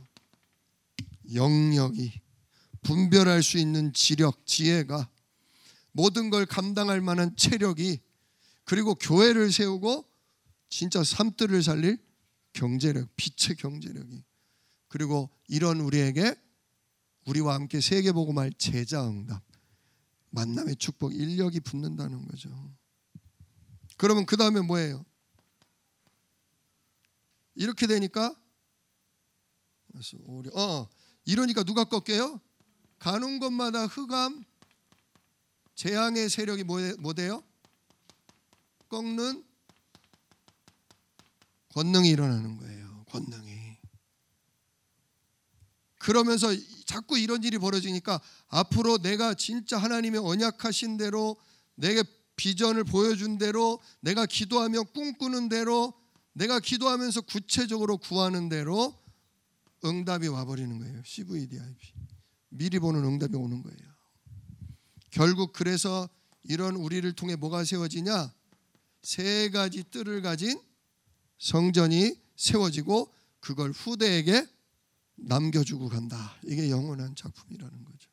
영역이, 분별할 수 있는 지력, 지혜가, 모든 걸 감당할 만한 체력이, 그리고 교회를 세우고 진짜 삶들을 살릴 경제력, 빛의 경제력이, 그리고 이런 우리에게 우리와 함께 세계복음할 제자 응답, 만남의 축복, 인력이 붙는다는 거죠. 그러면 그 다음에 뭐예요? 이렇게 되니까 이러니까 누가 꺾여요? 가는 곳마다 흑암, 재앙의 세력이 뭐 돼요? 꺾는 권능이 일어나는 거예요. 권능이. 그러면서 자꾸 이런 일이 벌어지니까 앞으로 내가 진짜 하나님의 언약하신 대로, 내게 비전을 보여준 대로, 내가 기도하며 꿈꾸는 대로, 내가 기도하면서 구체적으로 구하는 대로 응답이 와버리는 거예요. CVDIP. 미리 보는 응답이 오는 거예요. 결국 그래서 이런 우리를 통해 뭐가 세워지냐? 세 가지 뜰을 가진 성전이 세워지고 그걸 후대에게 남겨주고 간다. 이게 영원한 작품이라는 거죠.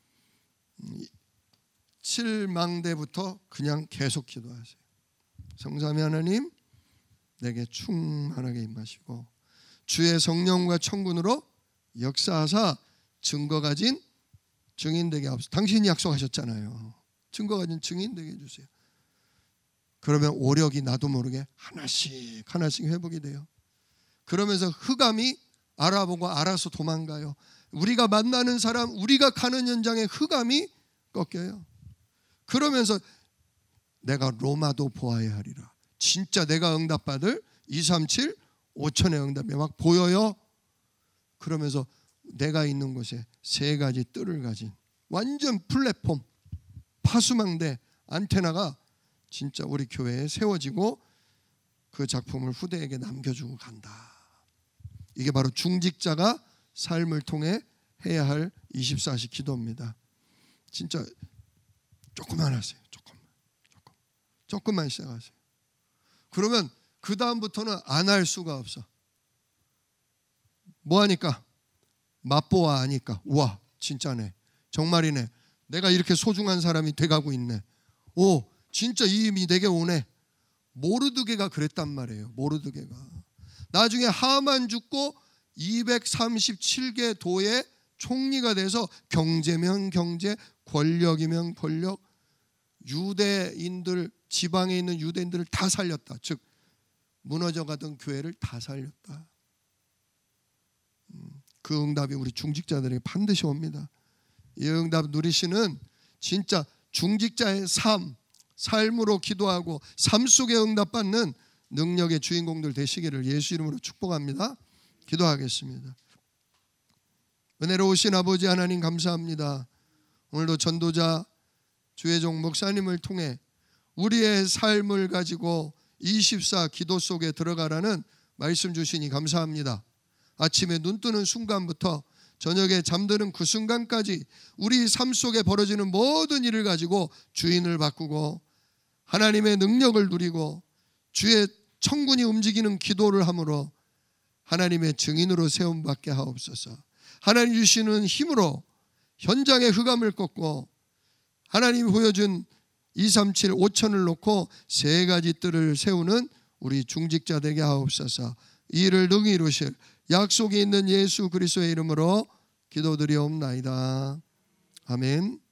7망대부터 그냥 계속 기도하세요. 성삼위 하나님 내게 충만하게 임하시고 주의 성령과 천군으로 역사하사 증거 가진 증인 되게 하옵소서. 당신이 약속하셨잖아요. 증거 가진 증인 되게 해주세요. 그러면 오력이 나도 모르게 하나씩 회복이 돼요. 그러면서 흑암이 알아보고 알아서 도망가요. 우리가 만나는 사람, 우리가 가는 현장에 흑암이 꺾여요. 그러면서 내가 로마도 보아야 하리라. 진짜 내가 응답받을 237, 5천의 응답이 막 보여요. 그러면서 내가 있는 곳에 3가지 뜰을 가진 완전 플랫폼, 파수망대, 안테나가 진짜 우리 교회에 세워지고 그 작품을 후대에게 남겨주고 간다. 이게 바로 중직자가 삶을 통해 해야 할 24시 기도입니다. 진짜 조금만 하세요. 조금만 시작하세요. 그러면 그 다음부터는 안 할 수가 없어. 뭐 하니까? 맛보아 하니까 우와 진짜네, 정말이네, 내가 이렇게 소중한 사람이 돼가고 있네, 오 진짜 이 힘이 내게 오네. 모르드게가 그랬단 말이에요. 모르드게가 나중에 하만 죽고 237개 도의 총리가 돼서 경제면 경제, 권력이면 권력, 유대인들, 지방에 있는 유대인들을 다 살렸다. 즉 무너져가던 교회를 다 살렸다. 그 응답이 우리 중직자들에게 반드시 옵니다. 이 응답 누리시는 진짜 중직자의 삶으로 기도하고 삶 속에 응답받는 능력의 주인공들 되시기를 예수 이름으로 축복합니다. 기도하겠습니다. 은혜로우신 아버지 하나님 감사합니다. 오늘도 전도자 주혜종 목사님을 통해 우리의 삶을 가지고 24 기도 속에 들어가라는 말씀 주시니 감사합니다. 아침에 눈 뜨는 순간부터 저녁에 잠드는 그 순간까지 우리 삶 속에 벌어지는 모든 일을 가지고 주인을 바꾸고 하나님의 능력을 누리고 주의 천군이 움직이는 기도를 함으로 하나님의 증인으로 세움받게 하옵소서. 하나님 주시는 힘으로 현장의 흑암을 꺾고 하나님이 보여준 237 5천을 놓고 3가지 뜰을 세우는 우리 중직자 되게 하옵소서. 이 일을 능히 이루실 약속이 있는 예수 그리스도의 이름으로 기도드리옵나이다. 아멘.